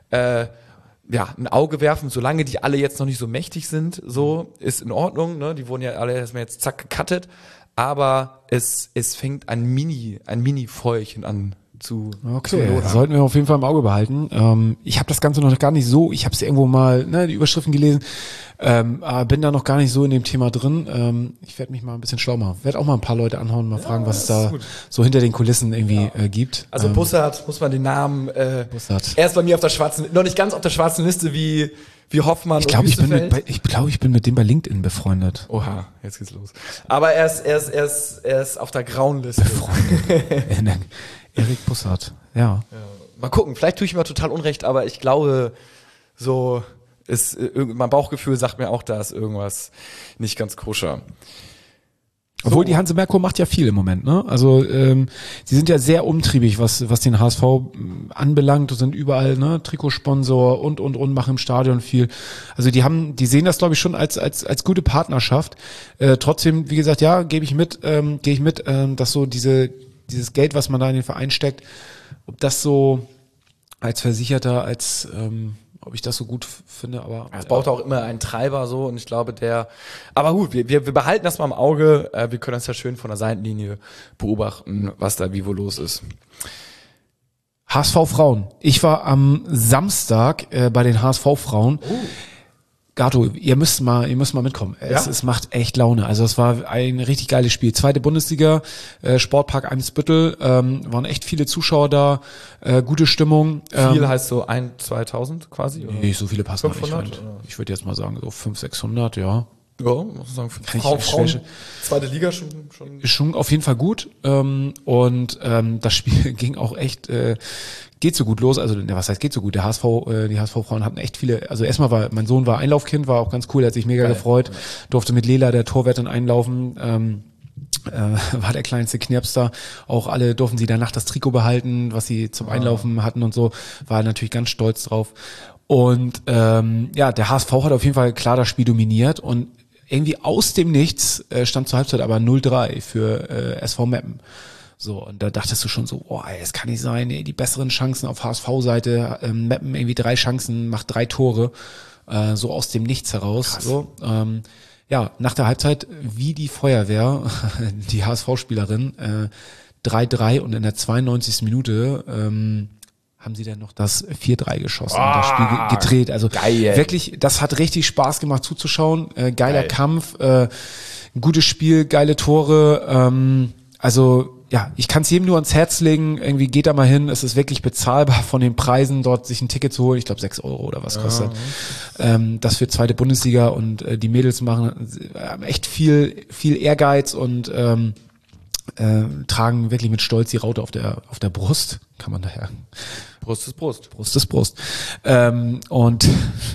ein Auge werfen. Solange die alle jetzt noch nicht so mächtig sind, so ist in Ordnung. Ne? Die wurden ja alle erstmal jetzt zack gecuttet. Aber es fängt ein Mini-Feuerchen an zu sollten wir auf jeden Fall im Auge behalten. Ich habe das Ganze noch gar nicht so, ich habe es irgendwo mal, die Überschriften gelesen, aber bin da noch gar nicht so in dem Thema drin. Ich werde mich mal ein bisschen schlau machen. Werde auch mal ein paar Leute anhauen, mal fragen, was es da so hinter den Kulissen irgendwie gibt. Also Bussard, muss man den Namen, Bussard. Er ist bei mir auf der noch nicht ganz auf der schwarzen Liste wie Hoffmann ich glaub, ich bin mit dem bei LinkedIn befreundet. Oha, jetzt geht's los. Aber er ist auf der grauen Liste. Befreundet. Erik Bussard, ja. Mal gucken, vielleicht tue ich mir total Unrecht, aber ich glaube, so ist mein Bauchgefühl sagt mir auch, da ist irgendwas nicht ganz koscher. Obwohl die Hanse Merkur macht ja viel im Moment, ne? Also sie sind ja sehr umtriebig, was den HSV anbelangt, sind überall, ne, Trikotsponsor und machen im Stadion viel. Also die sehen das, glaube ich, schon als gute Partnerschaft. Trotzdem, wie gesagt, ja, gehe ich mit, dass so dieses Geld, was man da in den Verein steckt, ob das so als Versicherter, ob ich das so gut finde, aber... Es braucht auch immer einen Treiber so und ich glaube aber gut, wir behalten das mal im Auge, wir können das ja schön von der Seitenlinie beobachten, was da wie wo los ist. HSV Frauen. Ich war am Samstag bei den HSV Frauen. Gato, ihr müsst mal mitkommen. Es macht echt Laune. Also es war ein richtig geiles Spiel. 2. Bundesliga, Sportpark Eimsbüttel, waren echt viele Zuschauer da, gute Stimmung. Viel heißt so 2.000 quasi? Oder? Nee, so viele passen 500, nicht. Ich würde jetzt mal sagen so 500, 600, ja. Ja, muss ich sagen, für Frauen, 2. Liga schon auf jeden Fall gut. Und das Spiel ging auch echt geht so gut los. Also was heißt geht so gut? Die HSV-Frauen hatten echt viele. Also erstmal mein Sohn war Einlaufkind, war auch ganz cool, er hat sich mega gefreut. Durfte mit Lela, der Torwärtin, einlaufen. War der kleinste Knirpster. Auch alle durften sie danach das Trikot behalten, was sie zum Einlaufen hatten und so. War natürlich ganz stolz drauf. Und der HSV hat auf jeden Fall klar das Spiel dominiert und irgendwie aus dem Nichts stand zur Halbzeit aber 0-3 für SV Meppen. So, und da dachtest du schon so, es kann nicht sein, die besseren Chancen auf HSV-Seite, Meppen irgendwie 3 Chancen, macht 3 Tore, so aus dem Nichts heraus. Krass. So, nach der Halbzeit wie die Feuerwehr, die HSV-Spielerin, 3-3 und in der 92. Minute haben sie dann noch das 4-3 geschossen und das Spiel gedreht. Also geil. Wirklich, das hat richtig Spaß gemacht zuzuschauen. Geiler Kampf, gutes Spiel, geile Tore. Ich kann es jedem nur ans Herz legen. Irgendwie geht da mal hin. Es ist wirklich bezahlbar von den Preisen, dort sich ein Ticket zu holen. Ich glaube 6 Euro oder was kostet. Das für 2. Bundesliga und die Mädels haben echt viel Ehrgeiz und tragen wirklich mit Stolz die Raute auf der Brust, kann man daher. Brust ist Brust. Brust ist Brust. Und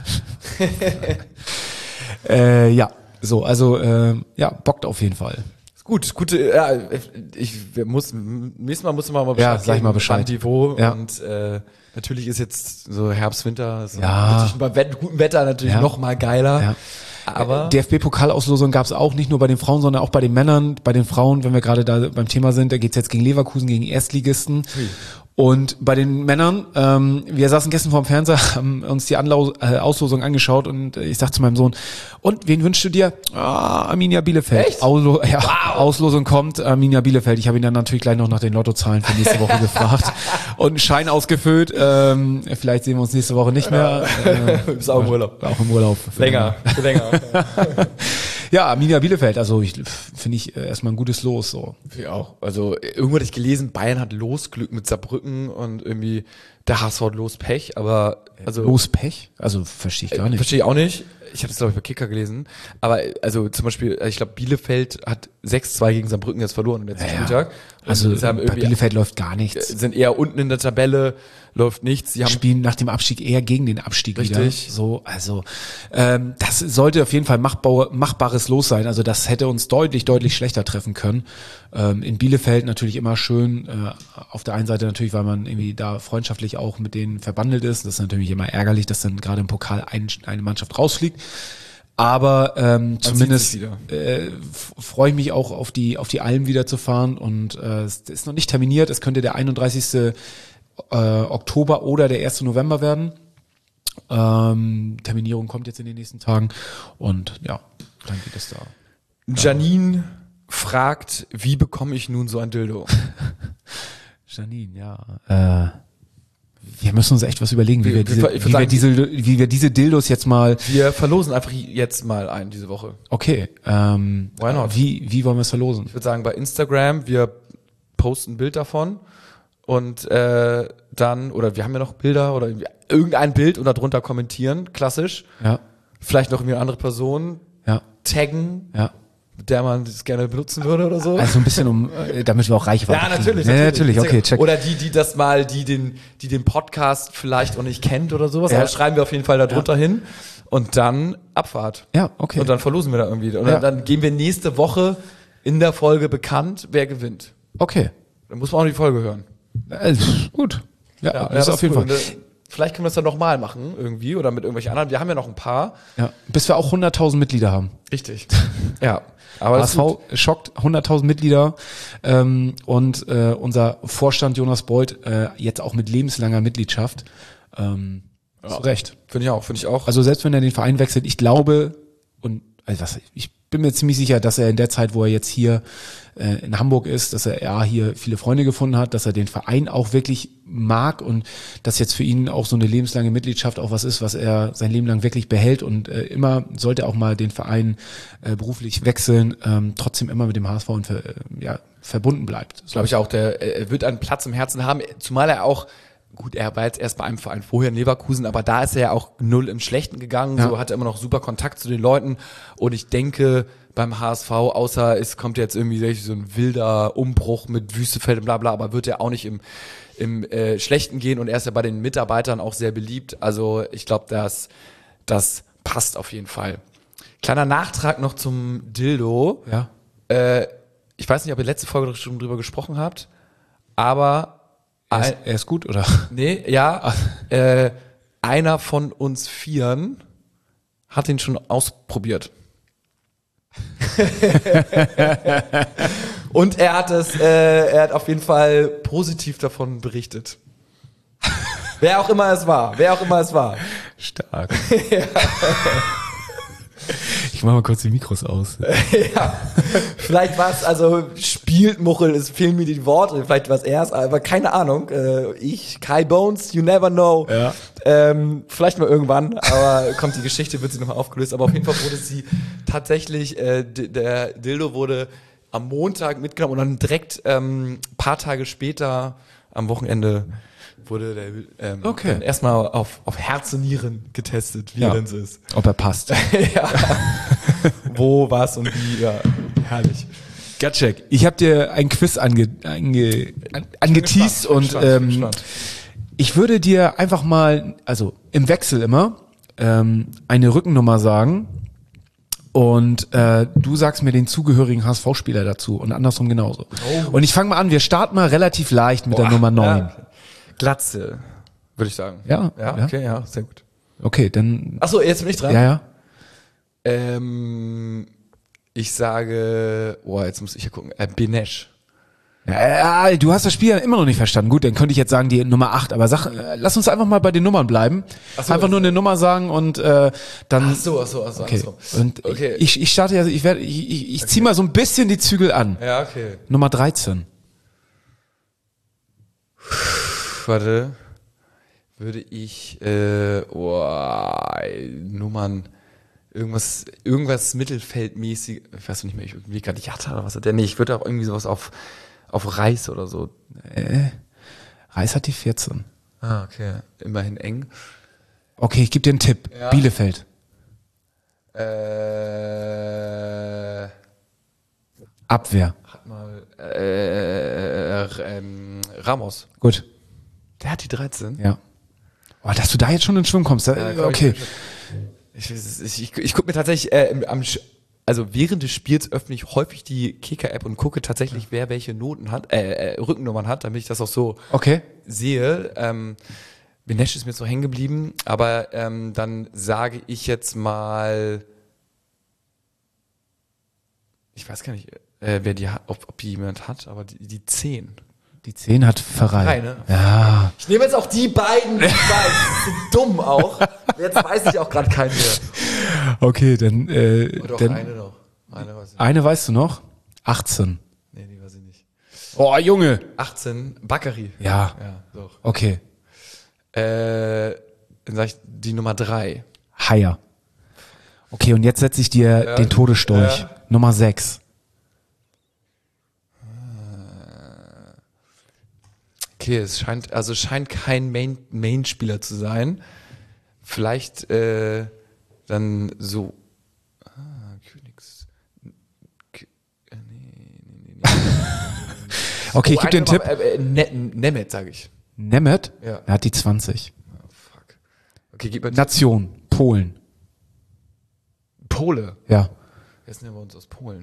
ja, so, also ja, bockt auf jeden Fall. Gut, gute, ja, nächstes Mal muss man mal Bescheid ja, sag ich mal Bescheid. Niveau ja. Und natürlich ist jetzt so Herbst, Winter, so ja. Bei gutem Wetter natürlich ja. noch mal geiler. Ja. Aber DFB-Pokalauslosung gab es auch, nicht nur bei den Frauen, sondern auch bei den Männern. Bei den Frauen, wenn wir gerade da beim Thema sind, da geht's jetzt gegen Leverkusen, gegen Erstligisten. Und bei den Männern, wir saßen gestern vorm Fernseher, haben uns die Auslosung angeschaut und ich sag zu meinem Sohn, und wen wünschst du dir? Arminia Bielefeld. Echt? Wow. Auslosung kommt, Arminia Bielefeld. Ich habe ihn dann natürlich gleich noch nach den Lottozahlen für nächste Woche gefragt und einen Schein ausgefüllt. Vielleicht sehen wir uns nächste Woche nicht mehr. Bist auch im Urlaub. Auch im Urlaub. Länger. Ja, Arminia Bielefeld, also finde ich erstmal ein gutes Los. So. Ich auch. Also irgendwo hatte ich gelesen, Bayern hat Losglück mit Saarbrücken und irgendwie der HSV hat Lospech, aber also Lospech? Also verstehe ich gar nicht. Verstehe ich auch nicht. Ich habe das, glaube ich, bei Kicker gelesen. Aber also zum Beispiel, ich glaube, Bielefeld hat 6-2 gegen Saarbrücken jetzt verloren am letzten Spieltag. Also bei Bielefeld läuft gar nichts. Sind eher unten in der Tabelle, läuft nichts. Sie spielen nach dem Abstieg eher gegen den Abstieg richtig. Wieder. So, also das sollte auf jeden Fall machbares Los sein. Also das hätte uns deutlich schlechter treffen können. In Bielefeld natürlich immer schön. Auf der einen Seite natürlich, weil man irgendwie da freundschaftlich auch mit denen verbandelt ist. Das ist natürlich immer ärgerlich, dass dann gerade im Pokal eine Mannschaft rausfliegt. Aber zumindest freue ich mich auch auf die Alm wieder zu fahren. Und es ist noch nicht terminiert. Es könnte der 31. Oktober oder der 1. November werden. Terminierung kommt jetzt in den nächsten Tagen. Und ja, dann geht es da. Janine fragt, wie bekomme ich nun so ein Dildo? Janine, ja. Wir müssen uns echt was überlegen, wie wir diese Dildos jetzt mal... Wir verlosen einfach jetzt mal einen diese Woche. Okay. Why not? Wie wollen wir es verlosen? Ich würde sagen, bei Instagram, wir posten ein Bild davon und dann, oder wir haben ja noch Bilder oder irgendein Bild und darunter kommentieren, klassisch. Ja. Vielleicht noch irgendwie eine andere Person taggen. Ja. Mit der man das gerne benutzen würde oder so. Also ein bisschen damit wir auch Reichweite kriegen. Natürlich. Ja, natürlich. Okay, check. Oder die den Podcast vielleicht auch nicht kennt oder sowas. Ja. Aber schreiben wir auf jeden Fall da drunter hin. Und dann Abfahrt. Ja, okay. Und dann verlosen wir da irgendwie. Und dann geben wir nächste Woche in der Folge bekannt, wer gewinnt. Okay. Dann muss man auch die Folge hören. Gut. Ja, das ist auf jeden Fall. Vielleicht können wir das dann nochmal machen irgendwie oder mit irgendwelchen anderen. Wir haben ja noch ein paar. Ja, bis wir auch 100.000 Mitglieder haben. Richtig. Ja. Aber HSV schockt 100.000 Mitglieder und unser Vorstand Jonas Beuth jetzt auch mit lebenslanger Mitgliedschaft. Zu Recht. Finde ich auch. Also selbst wenn er den Verein wechselt, ich glaube ich bin mir ziemlich sicher, dass er in der Zeit, wo er jetzt hier in Hamburg ist, dass er hier viele Freunde gefunden hat, dass er den Verein auch wirklich mag und dass jetzt für ihn auch so eine lebenslange Mitgliedschaft auch was ist, was er sein Leben lang wirklich behält und immer, sollte auch mal den Verein beruflich wechseln, trotzdem immer mit dem HSV verbunden bleibt. So. Glaube ich auch, er wird einen Platz im Herzen haben, zumal er auch gut, er war jetzt erst bei einem Verein vorher in Leverkusen, aber da ist er ja auch null im Schlechten gegangen, so hat er immer noch super Kontakt zu den Leuten und ich denke beim HSV, außer es kommt jetzt irgendwie so ein wilder Umbruch mit Wüstefeld und bla bla, aber wird er auch nicht im Schlechten gehen und er ist ja bei den Mitarbeitern auch sehr beliebt, also ich glaube, das passt auf jeden Fall. Kleiner Nachtrag noch zum Dildo. Ja. Ich weiß nicht, ob ihr letzte Folge schon drüber gesprochen habt, aber er ist gut, oder? Nee, ja. Einer von uns Vieren hat ihn schon ausprobiert. Und er hat auf jeden Fall positiv davon berichtet. Wer auch immer es war. Stark. Ja. Ich mach mal kurz die Mikros aus. Ja, vielleicht war es, spielt Muchel, es fehlen mir die Worte, vielleicht war es erst, aber keine Ahnung. Kai Bones, you never know. Ja. Vielleicht mal irgendwann, aber kommt die Geschichte, wird sie nochmal aufgelöst. Aber auf jeden Fall wurde sie tatsächlich, der Dildo wurde am Montag mitgenommen und dann direkt paar Tage später am Wochenende wurde der dann erstmal auf Herz und Nieren getestet, wie er denn so ist. Ob er passt. Ja. Wo, was und wie, ja, herrlich. Gatschek, ich habe dir ein Quiz angeteased und ich würde dir einfach mal, also im Wechsel immer, eine Rückennummer sagen und du sagst mir den zugehörigen HSV-Spieler dazu und andersrum genauso. Oh. Und ich fange mal an, wir starten mal relativ leicht mit der Nummer 9. Ja. Glatze, würde ich sagen. Ja, okay, ja, sehr gut. Okay, dann... Achso, jetzt bin ich dran. Ja. Ich sage, jetzt muss ich ja gucken, Benesch. Ja, du hast das Spiel ja immer noch nicht verstanden. Gut, dann könnte ich jetzt sagen die Nummer 8, aber lass uns einfach mal bei den Nummern bleiben. So, einfach nur eine Nummer sagen und dann... Ach so. Okay. Und okay. Ich starte ja, ich ziehe mal so ein bisschen die Zügel an. Ja, okay. Nummer 13. Warte. Würde ich, Nummern... Irgendwas mittelfeldmäßig, ich weiß nicht mehr, ich irgendwie gerade Jatta oder was hat der? Nee, ich würde auch irgendwie sowas auf Reis oder so. Reis hat die 14. Ah, okay. Immerhin eng. Okay, ich gebe dir einen Tipp. Ja. Bielefeld. Abwehr. Hat mal Ramos. Gut. Der hat die 13? Ja. Oh, dass du da jetzt schon in den Schwung kommst. Okay. Ich gucke mir tatsächlich also während des Spiels öffne ich häufig die Kicker-App und gucke tatsächlich, wer welche Noten hat, Rückennummern hat, damit ich das auch so sehe. Benesch ist mir so hängen geblieben, aber dann sage ich jetzt mal, ich weiß gar nicht, wer die hat, ob die jemand hat, aber die 10. Die 10 hat Pfarrei. Ne? Ja. Ich nehme jetzt auch die beiden. Das ist so dumm auch. Jetzt weiß ich auch gerade keinen mehr. Okay, dann... Oder auch eine noch. Eine weißt du noch? 18. Nee, die weiß ich nicht. Oh, Junge. 18, Bakkeri. Ja. Ja, doch. Okay. Dann sag ich die Nummer 3. Haier. Okay, und jetzt setze ich dir den Todesstolch. Nummer 6. Okay, es scheint kein Main-Spieler zu sein. Vielleicht dann so. Königs. Nee. Okay, ich gebe dir einen Tipp. Nemeth, sage ich. Nemeth? Ja. Er hat die 20. Oh, fuck. Okay, gib mir Nation. Polen. Pole? Ja. Wer ist denn bei uns aus Polen?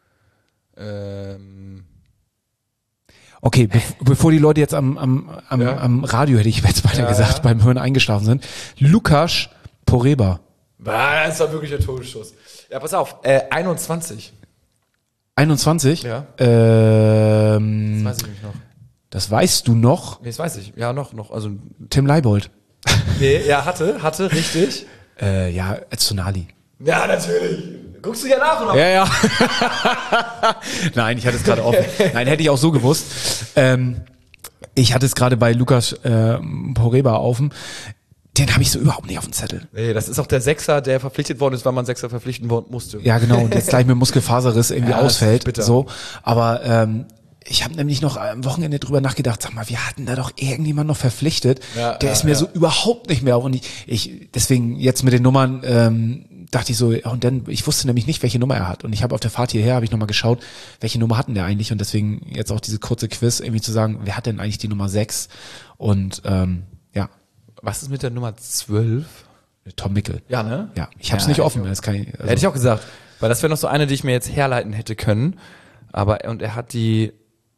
Okay, bevor die Leute jetzt am Radio, hätte ich jetzt weiter gesagt, beim Hören eingeschlafen sind. Lukas Poreba. Das war wirklich ein Todesstoß. Ja, pass auf, 21. 21? Ja. Das weiß ich nicht noch. Das weißt du noch? Nee, das weiß ich. Ja, noch. Also Tim Leibold. Nee, ja, hatte, richtig. Ja, Öztunali. Ja, natürlich. Guckst du ja nach, oder? Ja. Nein, ich hatte es gerade offen. Nein, hätte ich auch so gewusst. Ich hatte es gerade bei Lukas Poreba offen. Den habe ich so überhaupt nicht auf dem Zettel. Nee, das ist auch der Sechser, der verpflichtet worden ist, weil man Sechser verpflichten musste. Ja, genau. Und jetzt gleich mit Muskelfaserriss irgendwie ausfällt. So. Aber ich habe nämlich noch am Wochenende drüber nachgedacht, sag mal, wir hatten da doch irgendjemand noch verpflichtet. Der ist mir so überhaupt nicht mehr auf. Und ich deswegen jetzt mit den Nummern dachte ich so, und dann, ich wusste nämlich nicht, welche Nummer er hat. Und ich habe auf der Fahrt hierher, habe ich nochmal geschaut, welche Nummer hatten der eigentlich. Und deswegen jetzt auch diese kurze Quiz, irgendwie zu sagen, wer hat denn eigentlich die Nummer 6? Und ja. Was ist mit der Nummer 12? Tom Mickel. Ja, ne? Ja, ich habe es nicht offen. Das kann ich, hätte ich auch gesagt. Weil das wäre noch so eine, die ich mir jetzt herleiten hätte können. Und er hat die,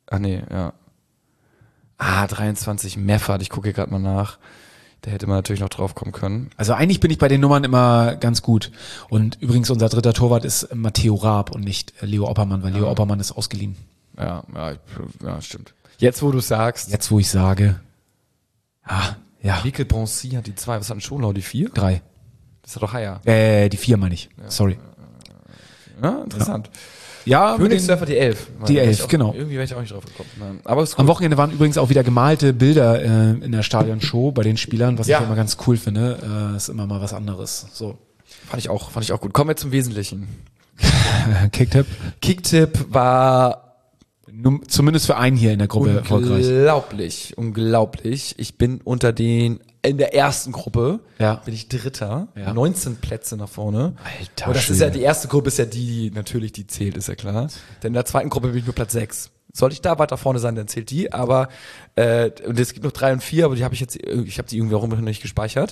23 Meffert, ich gucke hier gerade mal nach. Da hätte man natürlich noch drauf kommen können. Also eigentlich bin ich bei den Nummern immer ganz gut. Und übrigens unser dritter Torwart ist Matteo Raab und nicht Leo Oppermann, weil Leo Oppermann ist ausgeliehen. Ja, stimmt. Jetzt, wo du sagst. Jetzt, wo ich sage. Ja. Mikkel Broncy hat die 2. Was hat ein Schonlau, die 4? 3. Das hat doch Haier. Die 4 meine ich. Ja. Sorry. Ja, interessant. Ja, Königsdörfer die 11. Die 11, genau. Irgendwie wäre ich auch nicht drauf gekommen. Nein. Aber ist gut. Am Wochenende waren übrigens auch wieder gemalte Bilder in der Stadionshow bei den Spielern, was ich immer ganz cool finde. Ist immer mal was anderes. So. Fand ich auch gut. Kommen wir zum Wesentlichen. Kicktipp? Kicktipp war zumindest für einen hier in der Gruppe erfolgreich. Unglaublich. Ich bin unter den in der ersten Gruppe bin ich Dritter, 19 Plätze nach vorne. Alter, und das ist ja, die erste Gruppe ist ja die natürlich die zählt, ist ja klar. Denn in der zweiten Gruppe bin ich nur Platz 6. Sollte ich da weiter vorne sein, dann zählt die, aber und es gibt noch 3 und 4, aber ich habe die irgendwie auch immer noch nicht gespeichert.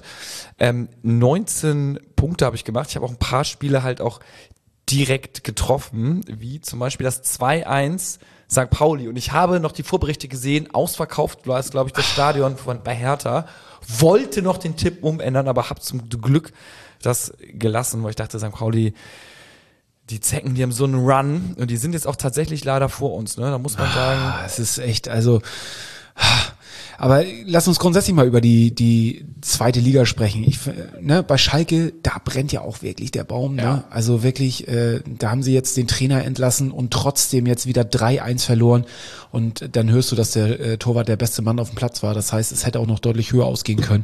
19 Punkte habe ich gemacht. Ich habe auch ein paar Spiele halt auch direkt getroffen, wie zum Beispiel das 2-1 St. Pauli. Und ich habe noch die Vorberichte gesehen, ausverkauft war es, glaube ich, das Stadion bei Hertha. Wollte noch den Tipp umändern, aber habe zum Glück das gelassen, weil ich dachte, St. Pauli, die Zecken, die haben so einen Run und die sind jetzt auch tatsächlich leider vor uns, ne? Da muss man sagen. Es ist echt, also, aber lass uns grundsätzlich mal über die zweite Liga sprechen. Bei Schalke, da brennt ja auch wirklich der Baum, ne? Also wirklich, da haben sie jetzt den Trainer entlassen und trotzdem jetzt wieder 3-1 verloren und dann hörst du, dass der Torwart der beste Mann auf dem Platz war. Das heißt, es hätte auch noch deutlich höher ausgehen können.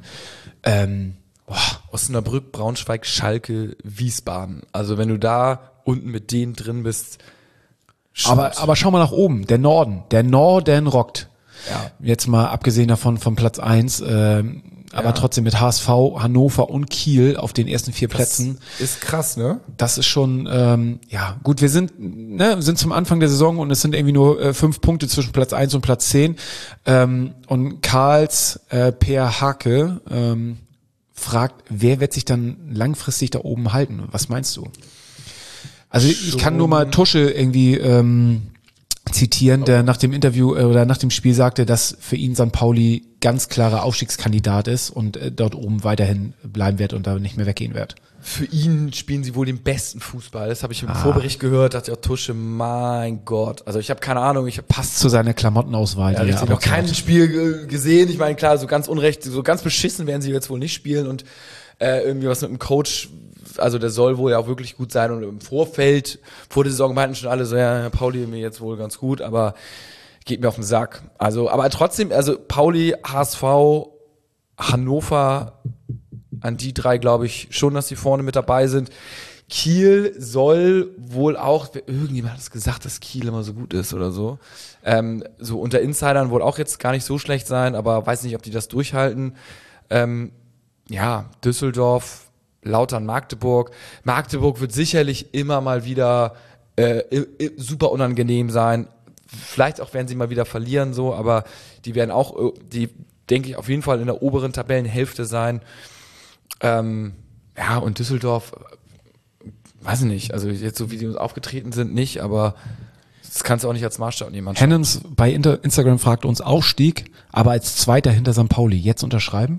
Osnabrück, Braunschweig, Schalke, Wiesbaden. Also wenn du da unten mit denen drin bist. Aber schau mal nach oben, der Norden rockt. Ja. Jetzt mal abgesehen davon vom Platz 1, aber trotzdem mit HSV, Hannover und Kiel auf den ersten 4 Plätzen. Ist krass, ne? Das ist schon, gut, wir sind zum Anfang der Saison und es sind irgendwie nur 5 Punkte zwischen Platz 1 und Platz 10. Und Karls Per Hake fragt, wer wird sich dann langfristig da oben halten? Was meinst du? Also ich kann nur mal Tusche irgendwie zitieren, der nach dem Interview oder nach dem Spiel sagte, dass für ihn St. Pauli ganz klarer Aufstiegskandidat ist und dort oben weiterhin bleiben wird und da nicht mehr weggehen wird. Für ihn spielen sie wohl den besten Fußball. Das habe ich im Vorbericht gehört, dachte ich auch, Tusche, mein Gott. Also ich habe keine Ahnung, passt zu seiner Klamottenauswahl. Ja, ich habe noch kein Spiel gesehen. Ich meine, klar, so ganz unrecht, so ganz beschissen werden sie jetzt wohl nicht spielen und irgendwie was mit dem Coach, also der soll wohl ja auch wirklich gut sein und im Vorfeld, vor der Saison meinten schon alle so, ja, Pauli mir jetzt wohl ganz gut, aber geht mir auf den Sack. Also, aber trotzdem, also Pauli, HSV, Hannover, an die 3 glaube ich schon, dass die vorne mit dabei sind. Kiel soll wohl auch, irgendjemand hat es gesagt, dass Kiel immer so gut ist oder so. So unter Insidern wohl auch jetzt gar nicht so schlecht sein, aber weiß nicht, ob die das durchhalten. Düsseldorf, Lautern, Magdeburg. Magdeburg wird sicherlich immer mal wieder super unangenehm sein. Vielleicht auch werden sie mal wieder verlieren, so, aber die werden auch, die denke ich, auf jeden Fall in der oberen Tabellenhälfte sein. Und Düsseldorf, weiß ich nicht, also jetzt so wie die uns aufgetreten sind, nicht, aber das kannst du auch nicht als Maßstab nehmen. Hennems bei Instagram fragt uns Aufstieg, aber als Zweiter hinter St. Pauli. Jetzt unterschreiben?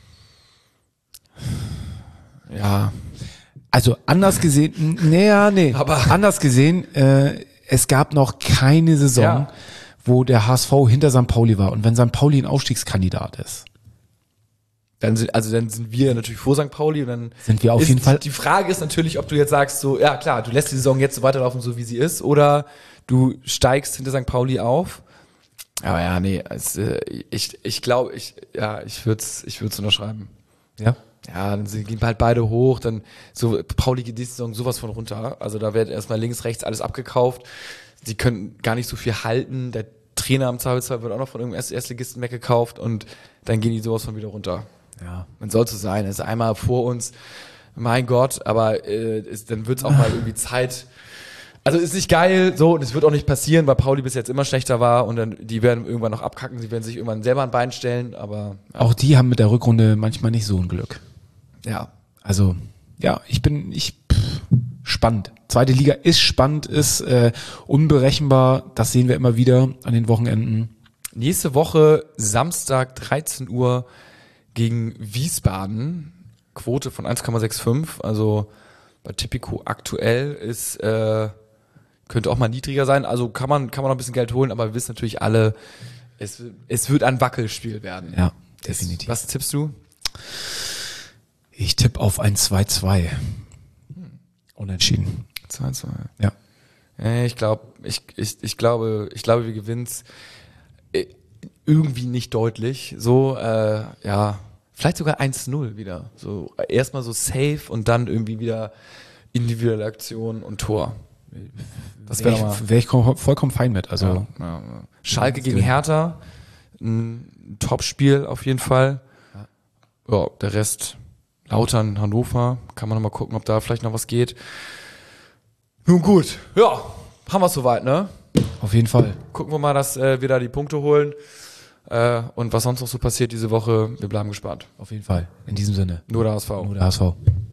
Ja. Also anders gesehen, aber anders gesehen, es gab noch keine Saison, wo der HSV hinter St. Pauli war. Und wenn St. Pauli ein Aufstiegskandidat ist, dann sind wir natürlich vor St. Pauli und dann sind wir auf jeden Fall. Die Frage ist natürlich, ob du jetzt sagst, so, ja klar, du lässt die Saison jetzt so weiterlaufen, so wie sie ist, oder du steigst hinter St. Pauli auf. Aber ja, nee, ich glaube, ich würde es unterschreiben. Ja. Ja, dann gehen halt beide hoch, dann so, Pauli geht die Saison sowas von runter. Also da wird erstmal links, rechts alles abgekauft. Sie können gar nicht so viel halten. Der Trainer am Zweifelsfall wird auch noch von irgendeinem Erstligisten weggekauft und dann gehen die sowas von wieder runter. Ja. Man soll so sein. Es ist einmal vor uns, mein Gott, aber dann wird es auch mal irgendwie Zeit. Also ist nicht geil, so, und es wird auch nicht passieren, weil Pauli bis jetzt immer schlechter war und dann, die werden irgendwann noch abkacken, sie werden sich irgendwann selber ein Bein stellen, aber. Ja. Auch die haben mit der Rückrunde manchmal nicht so ein Glück. Ja. Also, ja, spannend. Zweite Liga ist spannend, ist unberechenbar, das sehen wir immer wieder an den Wochenenden. Nächste Woche, Samstag, 13 Uhr gegen Wiesbaden, Quote von 1,65, also bei Tipico aktuell ist, könnte auch mal niedriger sein, also kann man noch ein bisschen Geld holen, aber wir wissen natürlich alle, es wird ein Wackelspiel werden. Ja, definitiv. Was tippst du? Ich tippe auf ein 2-2. Unentschieden. 2-2. Ja. Ich glaube, wir gewinnt's irgendwie nicht deutlich. So, vielleicht sogar 1-0 wieder. So erstmal so safe und dann irgendwie wieder individuelle Aktion und Tor. Das wäre ich vollkommen fein mit. Also Schalke gegen Hertha, ein Topspiel auf jeden Fall. Ja, der Rest Lautern, Hannover, kann man noch mal gucken, ob da vielleicht noch was geht. Nun gut, ja, haben wir es soweit, ne? Auf jeden Fall. Gucken wir mal, dass wir da die Punkte holen. Und was sonst noch so passiert diese Woche, wir bleiben gespannt. Auf jeden Fall. In diesem Sinne. Nur der HSV. Nur der HSV.